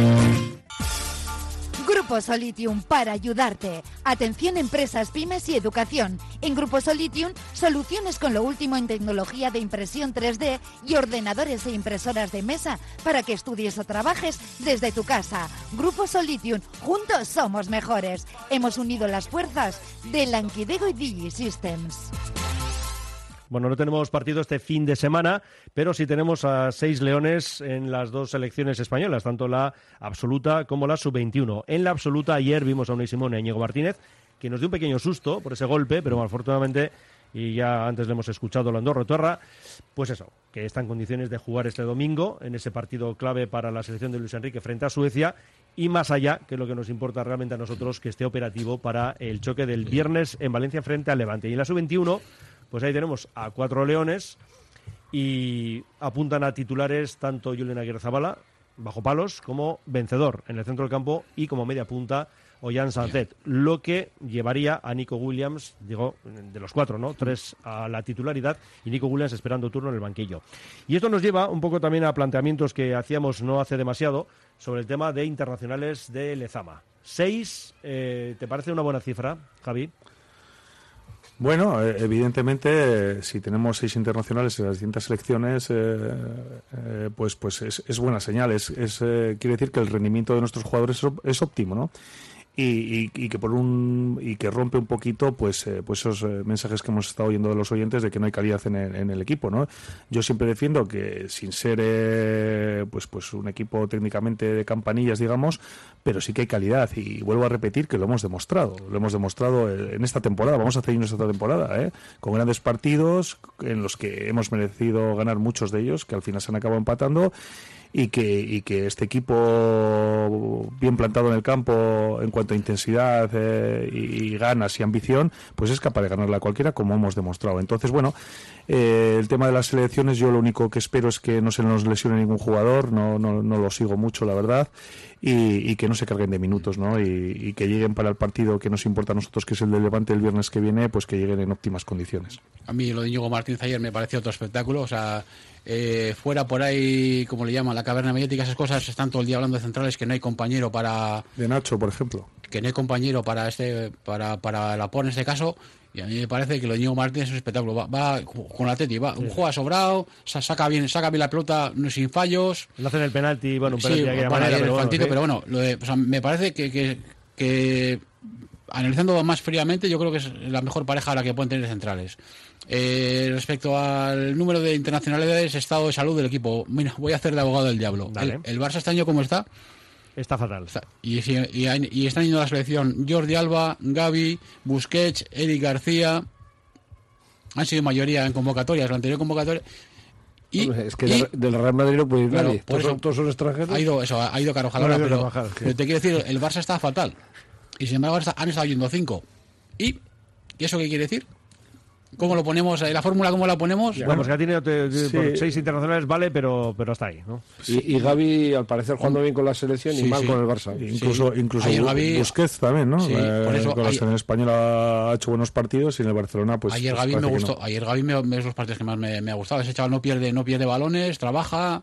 Grupo Solitium para ayudarte. Atención empresas, pymes y educación. En Grupo Solitium, soluciones con lo último en tecnología de impresión tres D y ordenadores e impresoras de mesa para que estudies o trabajes desde tu casa. Grupo Solitium, juntos somos mejores. Hemos unido las fuerzas de Lankidego y DigiSystems. Bueno, no tenemos partido este fin de semana, pero sí tenemos a seis leones en las dos selecciones españolas, tanto la absoluta como la sub veintiuno. En la absoluta ayer vimos a Unai Simón y a Íñigo Martínez, que nos dio un pequeño susto por ese golpe, pero afortunadamente, y ya antes le hemos escuchado a Andorra Torra, pues eso, que está en condiciones de jugar este domingo en ese partido clave para la selección de Luis Enrique frente a Suecia, y más allá, que es lo que nos importa realmente a nosotros, que esté operativo para el choque del viernes en Valencia frente al Levante. Y en la sub veintiuno... pues ahí tenemos a cuatro leones y apuntan a titulares tanto Julen Aguirrezabala, bajo palos, como vencedor en el centro del campo y como media punta Ollán Sanzet, lo que llevaría a Nico Williams, digo, de los cuatro, ¿no? Tres a la titularidad y Nico Williams esperando turno en el banquillo. Y esto nos lleva un poco también a planteamientos que hacíamos no hace demasiado sobre el tema de internacionales de Lezama. Seis, eh, ¿te parece una buena cifra, Javi? Bueno, evidentemente, si tenemos seis internacionales en las distintas selecciones, eh, eh, pues pues es, es buena señal. Es, es eh, quiere decir que el rendimiento de nuestros jugadores es, es óptimo, ¿no? Y, y, y que por un y que rompe un poquito pues eh, pues esos eh, mensajes que hemos estado oyendo de los oyentes de que no hay calidad en el, en el equipo, ¿no? Yo siempre defiendo que sin ser eh, pues pues un equipo técnicamente de campanillas, digamos, pero sí que hay calidad y vuelvo a repetir que lo hemos demostrado, lo hemos demostrado en esta temporada, vamos a hacer esta temporada, ¿eh? Con grandes partidos en los que hemos merecido ganar muchos de ellos, que al final se han acabado empatando. Y que, y que este equipo bien plantado en el campo en cuanto a intensidad eh, y, y ganas y ambición, pues es capaz de ganarla a cualquiera, como hemos demostrado. Entonces, bueno, eh, el tema de las selecciones, yo lo único que espero es que no se nos lesione ningún jugador, no, no, no lo sigo mucho, la verdad, y, y que no se carguen de minutos, ¿no? Y, y que lleguen para el partido que nos importa a nosotros, que es el del Levante el viernes que viene, pues que lleguen en óptimas condiciones. A mí lo de Íñigo Martínez ayer me pareció otro espectáculo, o sea... Eh, fuera por ahí, como le llaman, la caverna mediática, esas cosas, están todo el día hablando de centrales, que no hay compañero para... De Nacho, por ejemplo. Que no hay compañero para este para para la por en este caso, y a mí me parece que lo de Íñigo Martínez es un espectáculo. Va, va con la Teti, va, sí. Juega sobrado, saca bien saca bien la pelota, no sin fallos. Le hacen el penalti, bueno, un penalti sí, de aquella manera, pero, bueno, bueno, sí. pero bueno, lo de, o sea, me parece que, que, que analizando más fríamente, yo creo que es la mejor pareja a la que pueden tener centrales. Eh, respecto al número de internacionalidades, estado de salud del equipo, mira, voy a hacer de abogado del diablo. El, el Barça este año, ¿cómo está? Está fatal. Está, y, y, y están yendo a la selección Jordi Alba, Gavi, Busquets, Eric García. Han sido mayoría en convocatorias, la anterior convocatoria. Y, Hombre, es que y, del Real Madrid no puede ir claro, nadie. Por todos, eso, todos son extranjeros. Ha ido, eso, ha ido Carvajal, no, pero, Carvajal, sí. pero te quiero decir, el Barça está fatal. Y sin embargo han estado yendo cinco. ¿Y, ¿Y eso qué quiere decir? ¿Cómo lo ponemos? ¿La fórmula cómo la ponemos? Bueno, pues que ha tenido te, te, sí. por seis internacionales, vale, pero pero hasta ahí, ¿no? Y, y Gavi, al parecer, jugando bien con la selección sí, y mal sí. con el Barça. Incluso, sí. incluso Gavi, Busquets también, ¿no? Sí, eh, por eso, con la selección española ha hecho buenos partidos y en el Barcelona, pues... Ayer pues Gavi me gustó. No. Ayer Gavi me, me es los partidos que más me, me ha gustado. Ese chaval no pierde, no pierde balones, trabaja...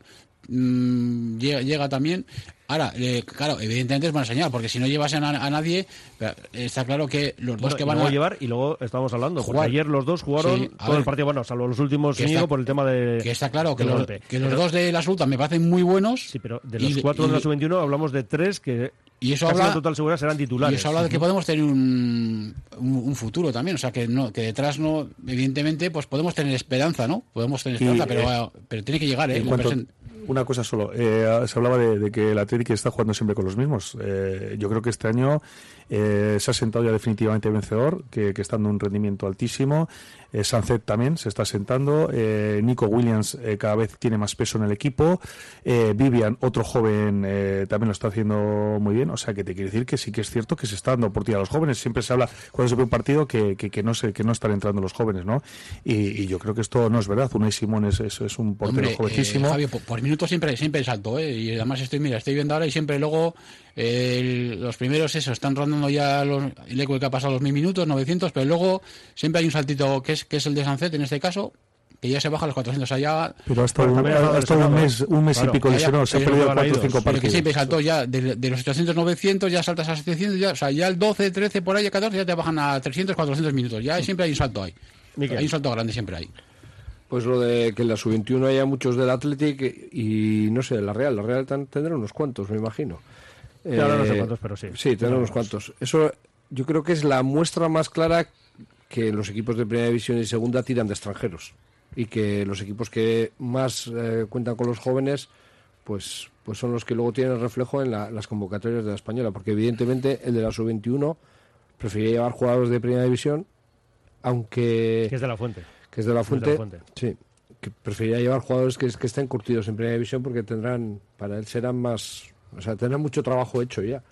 Mmm, llega, llega también. Ahora, eh, claro, evidentemente es buena señal, porque si no llevasen a, a nadie, está claro que los bueno, dos que van a llevar y luego estamos hablando, porque ayer los dos jugaron sí, todo ver, el partido, bueno, salvo los últimos Íñigo por el tema de que está claro que, los, que los dos de la absoluta me parecen muy buenos. Sí, pero de los y, cuatro y, de la sub veintiuno hablamos de tres que y eso casi habla, con total seguridad serán titulares. Y eso habla de que podemos tener un, un, un futuro también, o sea que no que detrás no, evidentemente, pues podemos tener esperanza, ¿no? Podemos tener esperanza, y, pero eh, pero tiene que llegar, ¿eh? Una cosa solo, eh, se hablaba de, de que el Atlético está jugando siempre con los mismos. Eh, yo creo que este año eh, se ha sentado ya definitivamente vencedor, que, que está dando un rendimiento altísimo. Eh, Sancet también se está sentando. Eh, Nico Williams eh, cada vez tiene más peso en el equipo. Eh, Vivian, otro joven, eh, también lo está haciendo muy bien. O sea, que te quiere decir que sí que es cierto que se está dando oportunidad a los jóvenes. Siempre se habla cuando se ve un partido que, que, que no se, que no están entrando los jóvenes, ¿no? Y, y yo creo que esto no es verdad. Unai Simón es, es, es un portero Hombre, jovencísimo. Eh, Javier, por, por minutos siempre siempre salto, ¿eh? Y además estoy, mira, estoy viendo ahora y siempre luego eh, el, los primeros eso, están rondando ya los, el eco que ha pasado los mil minutos, novecientos, pero luego siempre hay un saltito que es que es el de Sancet en este caso, que ya se baja a los cuatrocientos allá. Pero hasta un, hasta un mes, un mes claro, y pico lesionado, se ha perdido cuatro o cinco partidos. Que siempre saltó ya de, de los ochocientos, novecientos, ya saltas a setecientos, ya, o sea, ya el doce, trece, por ahí, catorce, ya te bajan a trescientos, cuatrocientos minutos. Ya siempre hay un salto ahí. Miquel. Hay un salto grande siempre ahí. Pues lo de que en la sub veintiuno haya muchos del Athletic y, no sé, la Real. La Real tendrá unos cuantos, me imagino. Eh, ahora no sé cuántos, pero sí. Sí, tendrá unos cuantos. Eso yo creo que es la muestra más clara que los equipos de primera división y segunda tiran de extranjeros. Y que los equipos que más eh, cuentan con los jóvenes, pues pues son los que luego tienen reflejo en la, las convocatorias de la española. Porque evidentemente el de la sub veintiuno prefería llevar jugadores de primera división, aunque... Que es de la Fuente. que es de la Fuente, de la Fuente. Sí, que preferiría llevar jugadores que, que estén curtidos en primera división porque tendrán, para él serán más, o sea, tendrán mucho trabajo hecho ya.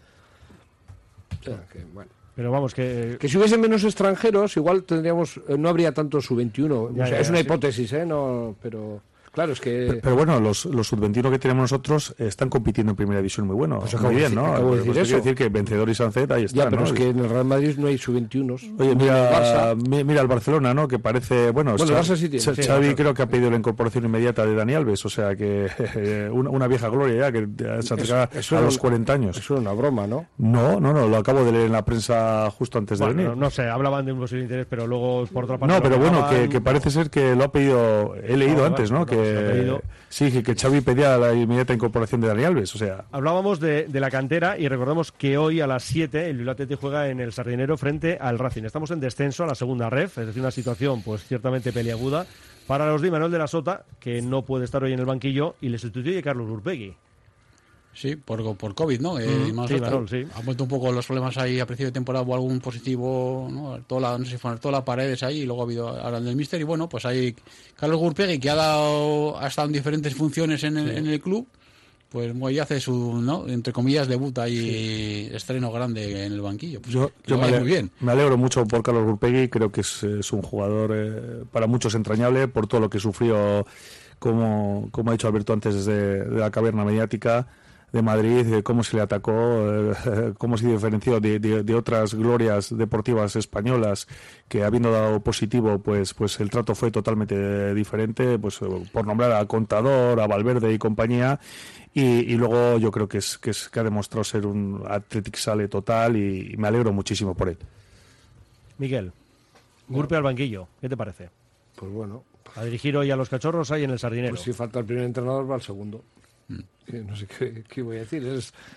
O sea, que, bueno. Pero vamos, que... Que si hubiesen menos extranjeros, igual tendríamos, no habría tanto sub veintiuno, ya, o sea, ya, es una sí. hipótesis, ¿eh? No, pero... Claro, es que... Pero, pero bueno, los, los sub veintiuno que tenemos nosotros están compitiendo en primera división muy bueno. Pues muy bien, ¿no? Acabo de decir pues eso. decir que Vencedor y Sancet ahí están, ya, pero ¿no? es que en el Real Madrid no hay sub veintiuno. Oye, mira, mira el Barcelona, ¿no? Que parece... Bueno, bueno Xavi, Barça sí tiene. Xavi, Xavi sí, creo que ha pedido la incorporación inmediata de Dani Alves, o sea que eh, una, una vieja gloria ya, que se acerca eso, eso a los un, cuarenta años. Eso es una broma, ¿no? No, no, no, lo acabo de leer en la prensa justo antes bueno, de venir. No, no sé, hablaban de un posible interés, pero luego por otra parte... No, pero bueno, hablaban... que, que parece ser que lo ha pedido... He leído ah, antes, ¿no? Que... Sí, que Xavi pedía la inmediata incorporación de Dani Alves, o sea... Hablábamos de, de la cantera y recordamos que hoy a las siete el Bilbao Athletic juega en el Sardinero frente al Racing. Estamos en descenso a la segunda ref, es decir, una situación pues ciertamente peliaguda para los de Imanol de la Sota, que no puede estar hoy en el banquillo, y le sustituye Carlos Urpegui. Sí, por, por COVID, ¿no? Mm, eh, sí, Manol, sí. Ha vuelto un poco los problemas ahí a principio de temporada, hubo algún positivo, ¿no? Toda la, no sé si fueron todas las paredes ahí, y luego ha habido ahora el del Míster, y bueno, pues hay Carlos Urpegui, que ha dado, ha estado en diferentes funciones en el, sí. en el club, pues hoy hace su, ¿no? Entre comillas, debut ahí, sí. estreno grande en el banquillo. Pues, yo yo me, alegro, muy bien. me alegro mucho por Carlos Urpegui, creo que es, es un jugador eh, para muchos entrañable, por todo lo que sufrió, como, como ha dicho Alberto antes, desde de la caverna mediática de Madrid, de cómo se le atacó, eh, cómo se diferenció de, de, de otras glorias deportivas españolas, que habiendo dado positivo, pues pues el trato fue totalmente diferente, pues por nombrar a Contador, a Valverde y compañía, y, y luego yo creo que es, que es que ha demostrado ser un Athletic Sale total, y, y me alegro muchísimo por él. Miguel, Gurpe al banquillo, ¿qué te parece? Pues bueno. A dirigir hoy a los Cachorros ahí en el Sardinero. Pues si falta el primer entrenador va el segundo. Sí, no sé qué, qué voy a decir. Es,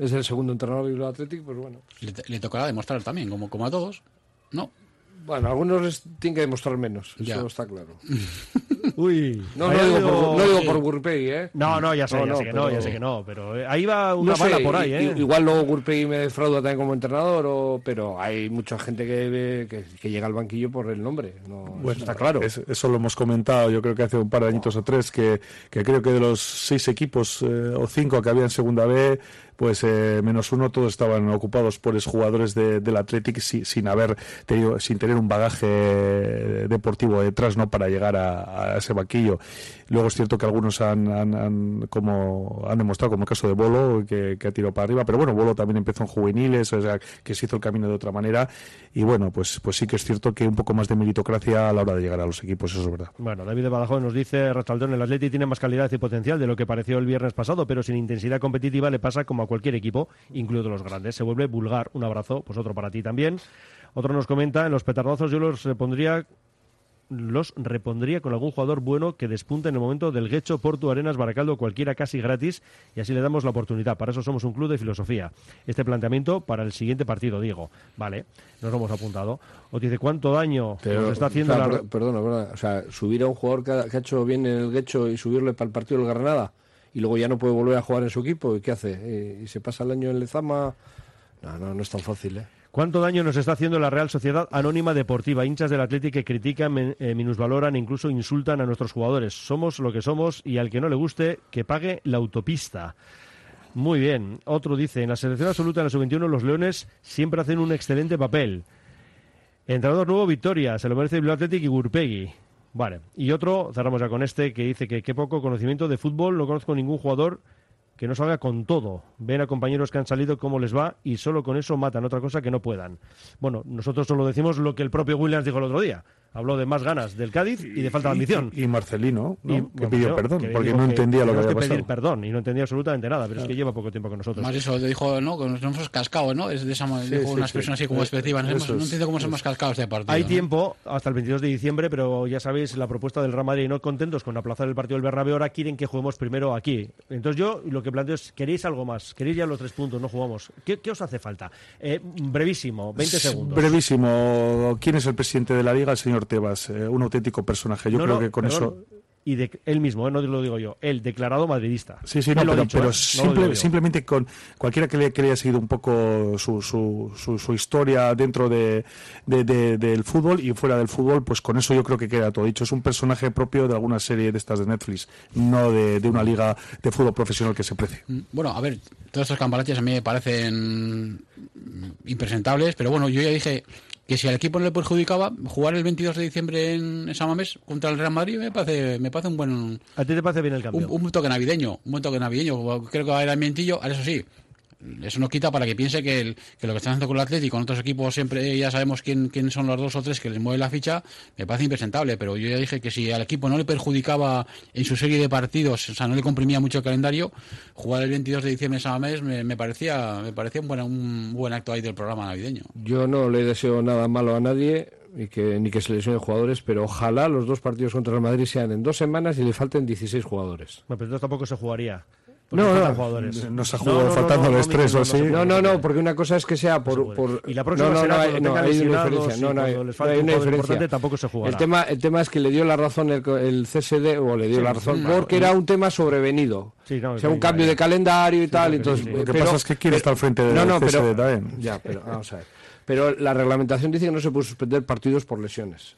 es el segundo entrenador de Bilbao Athletic, pues bueno. Le, le tocará demostrar también, como, como a todos, ¿no? Bueno, a algunos les tienen que demostrar menos, Ya. eso está claro. Uy, No, ahí no ha digo, habido- por, no digo sí. por Gurpegui, ¿eh? No, no, ya sé, No, ya no, sé que no, pero- ya sé que no, pero eh, ahí va una No sé, bala por ahí, i- ¿eh? i- Igual luego Gurpegui me defrauda también como entrenador, o, pero hay mucha gente que, ve- que, que llega al banquillo por el nombre, no, eso Bueno, está claro. es- eso lo hemos comentado, yo creo que hace un par de añitos o tres, que, que creo que de los seis equipos eh, o cinco que había en Segunda B, pues eh, menos uno, todos estaban ocupados por exjugadores de, del Athletic si- sin haber tenido, sin tener un bagaje eh, deportivo detrás, ¿no?, para llegar a, a ese banquillo. Luego es cierto que algunos han, han, han, como, han demostrado, como el caso de Bolo, que, que ha tirado para arriba, pero bueno, Bolo también empezó en juveniles, o sea, que se hizo el camino de otra manera, y bueno, pues, pues sí que es cierto que un poco más de meritocracia a la hora de llegar a los equipos, eso es verdad. Bueno, David de Badajoz nos dice, Rastaldón, el Atleti tiene más calidad y potencial de lo que pareció el viernes pasado, pero sin intensidad competitiva le pasa como a cualquier equipo, incluidos los grandes. Se vuelve vulgar. Un abrazo, pues otro para ti también. Otro nos comenta, en los petardazos yo los repondría los repondría con algún jugador bueno que despunte en el momento del Guecho, Portu, Arenas, Baracaldo, cualquiera casi gratis, y así le damos la oportunidad. Para eso somos un club de filosofía. Este planteamiento para el siguiente partido, digo. Vale, nos lo hemos apuntado. O dice, ¿cuánto daño Pero, nos está haciendo o sea, la... per- Perdona, perdona, o sea, subir a un jugador que ha, que ha hecho bien en el Guecho y subirle para el partido del Granada y luego ya no puede volver a jugar en su equipo, ¿y qué hace? Eh, ¿Y se pasa el año en Lezama? No, no, no es tan fácil, ¿eh? ¿Cuánto daño nos está haciendo la Real Sociedad Anónima Deportiva? Hinchas del Atlético que critican, men- eh, minusvaloran e incluso insultan a nuestros jugadores. Somos lo que somos y al que no le guste, que pague la autopista. Muy bien. Otro dice, en la selección absoluta en la sub veintiuno los Leones siempre hacen un excelente papel. Entrenador nuevo, Victoria. Se lo merece Bilbao Athletic y Gurpegui. Vale. Y otro, cerramos ya con este, que dice que qué poco conocimiento de fútbol. No conozco ningún jugador que no salga con todo. Ven a compañeros que han salido cómo les va y solo con eso matan, otra cosa que no puedan. Bueno, nosotros solo decimos lo que el propio Williams dijo el otro día. Habló de más ganas del Cádiz y de falta de ambición. Y, y Marcelino, ¿no? Y, que bueno, pidió yo, perdón, que porque digo no que entendía lo que tenemos había que pedir pasado. perdón y no entendía absolutamente nada, pero es que lleva poco tiempo con nosotros. Más eso, le dijo, ¿no? Que nos hemos cascado, ¿no? Es de esa manera, Sí, dijo sí, una sí. expresión así como Eh, expresiva. Nos hemos- eso no es, entiendo cómo nos eso hemos cascado este partido. Hay ¿no? tiempo hasta el veintidós de diciembre, pero ya sabéis, la propuesta del Real Madrid, no contentos con aplazar el partido del Bernabéu, ahora quieren que juguemos primero aquí. Entonces yo lo que planteo es, ¿queréis algo más? ¿Queréis ya los tres puntos? No jugamos. ¿Qué, qué os hace falta? Eh, brevísimo, veinte segundos. Brevísimo. ¿Quién es el presidente de la Liga? El señor Tebas, eh, un auténtico personaje. Yo No, creo no, que con perdón. eso... Y de, él mismo, eh, no lo digo yo, él, declarado madridista. Sí, sí, Él no, lo ha pero, dicho, pero eh, no lo simple- digo yo. simplemente con cualquiera que le, que le haya seguido un poco su, su, su, su historia dentro de, de- de- del fútbol y fuera del fútbol, pues con eso yo creo que queda todo dicho. Es un personaje propio de alguna serie de estas de Netflix, no de, de una liga de fútbol profesional que se precie. Bueno, a ver, todos estos cambalaches a mí me parecen mm, impresentables, pero bueno, yo ya dije que si al equipo no le perjudicaba jugar el veintidós de diciembre en San Mamés contra el Real Madrid me parece me parece un buen ¿A ti te parece bien el cambio? un, un toque navideño, un buen toque navideño. Creo que va a ir ambientillo, ahora eso sí. Eso no quita para que piense que, el, que lo que están haciendo con el Atlético, con otros equipos siempre ya sabemos quién, quién son los dos o tres que les mueven la ficha, me parece impresentable, pero yo ya dije que si al equipo no le perjudicaba en su serie de partidos, o sea, no le comprimía mucho el calendario, jugar el veintidós de diciembre en San Mamés me, me parecía me parecía un buen, un buen acto ahí del programa navideño. Yo no le deseo nada malo a nadie y que, ni que se lesionen jugadores, pero ojalá los dos partidos contra el Madrid sean en dos semanas y le falten dieciséis jugadores. No, pero entonces tampoco se jugaría. porque No, faltan no. jugadores. Nos ha jugado faltándoles tres o así. se No, puede. no, no, porque una cosa es que sea No se por... puede. por Y la próxima no, no, será no, hay, cuando no, tengan hay una lesionados diferencia. y No, no hay, cuando les no falte hay un una jugador diferencia. importante, tampoco se jugará. El tema, el tema es que le dio la razón el, el C S D, o le dio Sí, la razón, sí, porque claro. era un tema sobrevenido. Sí, no, O sea, un ya, cambio ya. de calendario y tal. creo que Entonces, sí, sí. Lo que pero- pasa es que quiere estar al frente del no, no, C S D pero, también. Ya, pero vamos a ver. Pero la reglamentación dice que no se puede suspender partidos por lesiones.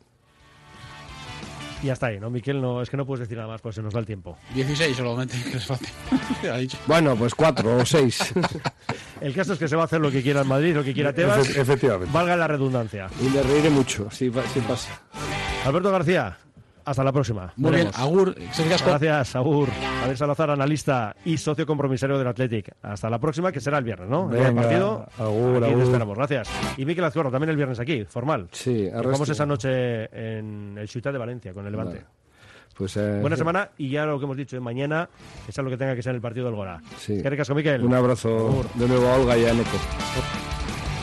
Y hasta ahí, ¿no, Miquel? No, es que no puedes decir nada más, pues se nos da el tiempo. dieciséis solamente que les falte. Ha dicho. Bueno, pues cuatro o seis. El caso es que se va a hacer lo que quiera el Madrid, lo que quiera Tebas, Efe- efectivamente. valga la redundancia. Y me reiré mucho, si, pa- si pasa. Alberto García, hasta la próxima. Muy bien, Veremos. Agur, Sergio Gasco. Gracias, Agur. Javier Salazar, analista y socio compromisario del Athletic. Hasta la próxima, que será el viernes, ¿no? El día del Venga, partido. agur, Aquí te agur. esperamos, gracias. Y Miquel Azcorro, también el viernes aquí, formal. Sí, Jugamos arresto. esa noche en el Ciutat de Valencia, con el Levante. Vale. Pues, eh, Buena semana y ya lo que hemos dicho, mañana que sea lo que tenga que ser el partido del Gora. Sí. ¿Qué ricasco, Miquel? Un abrazo Agur. de nuevo a Olga y a Neko.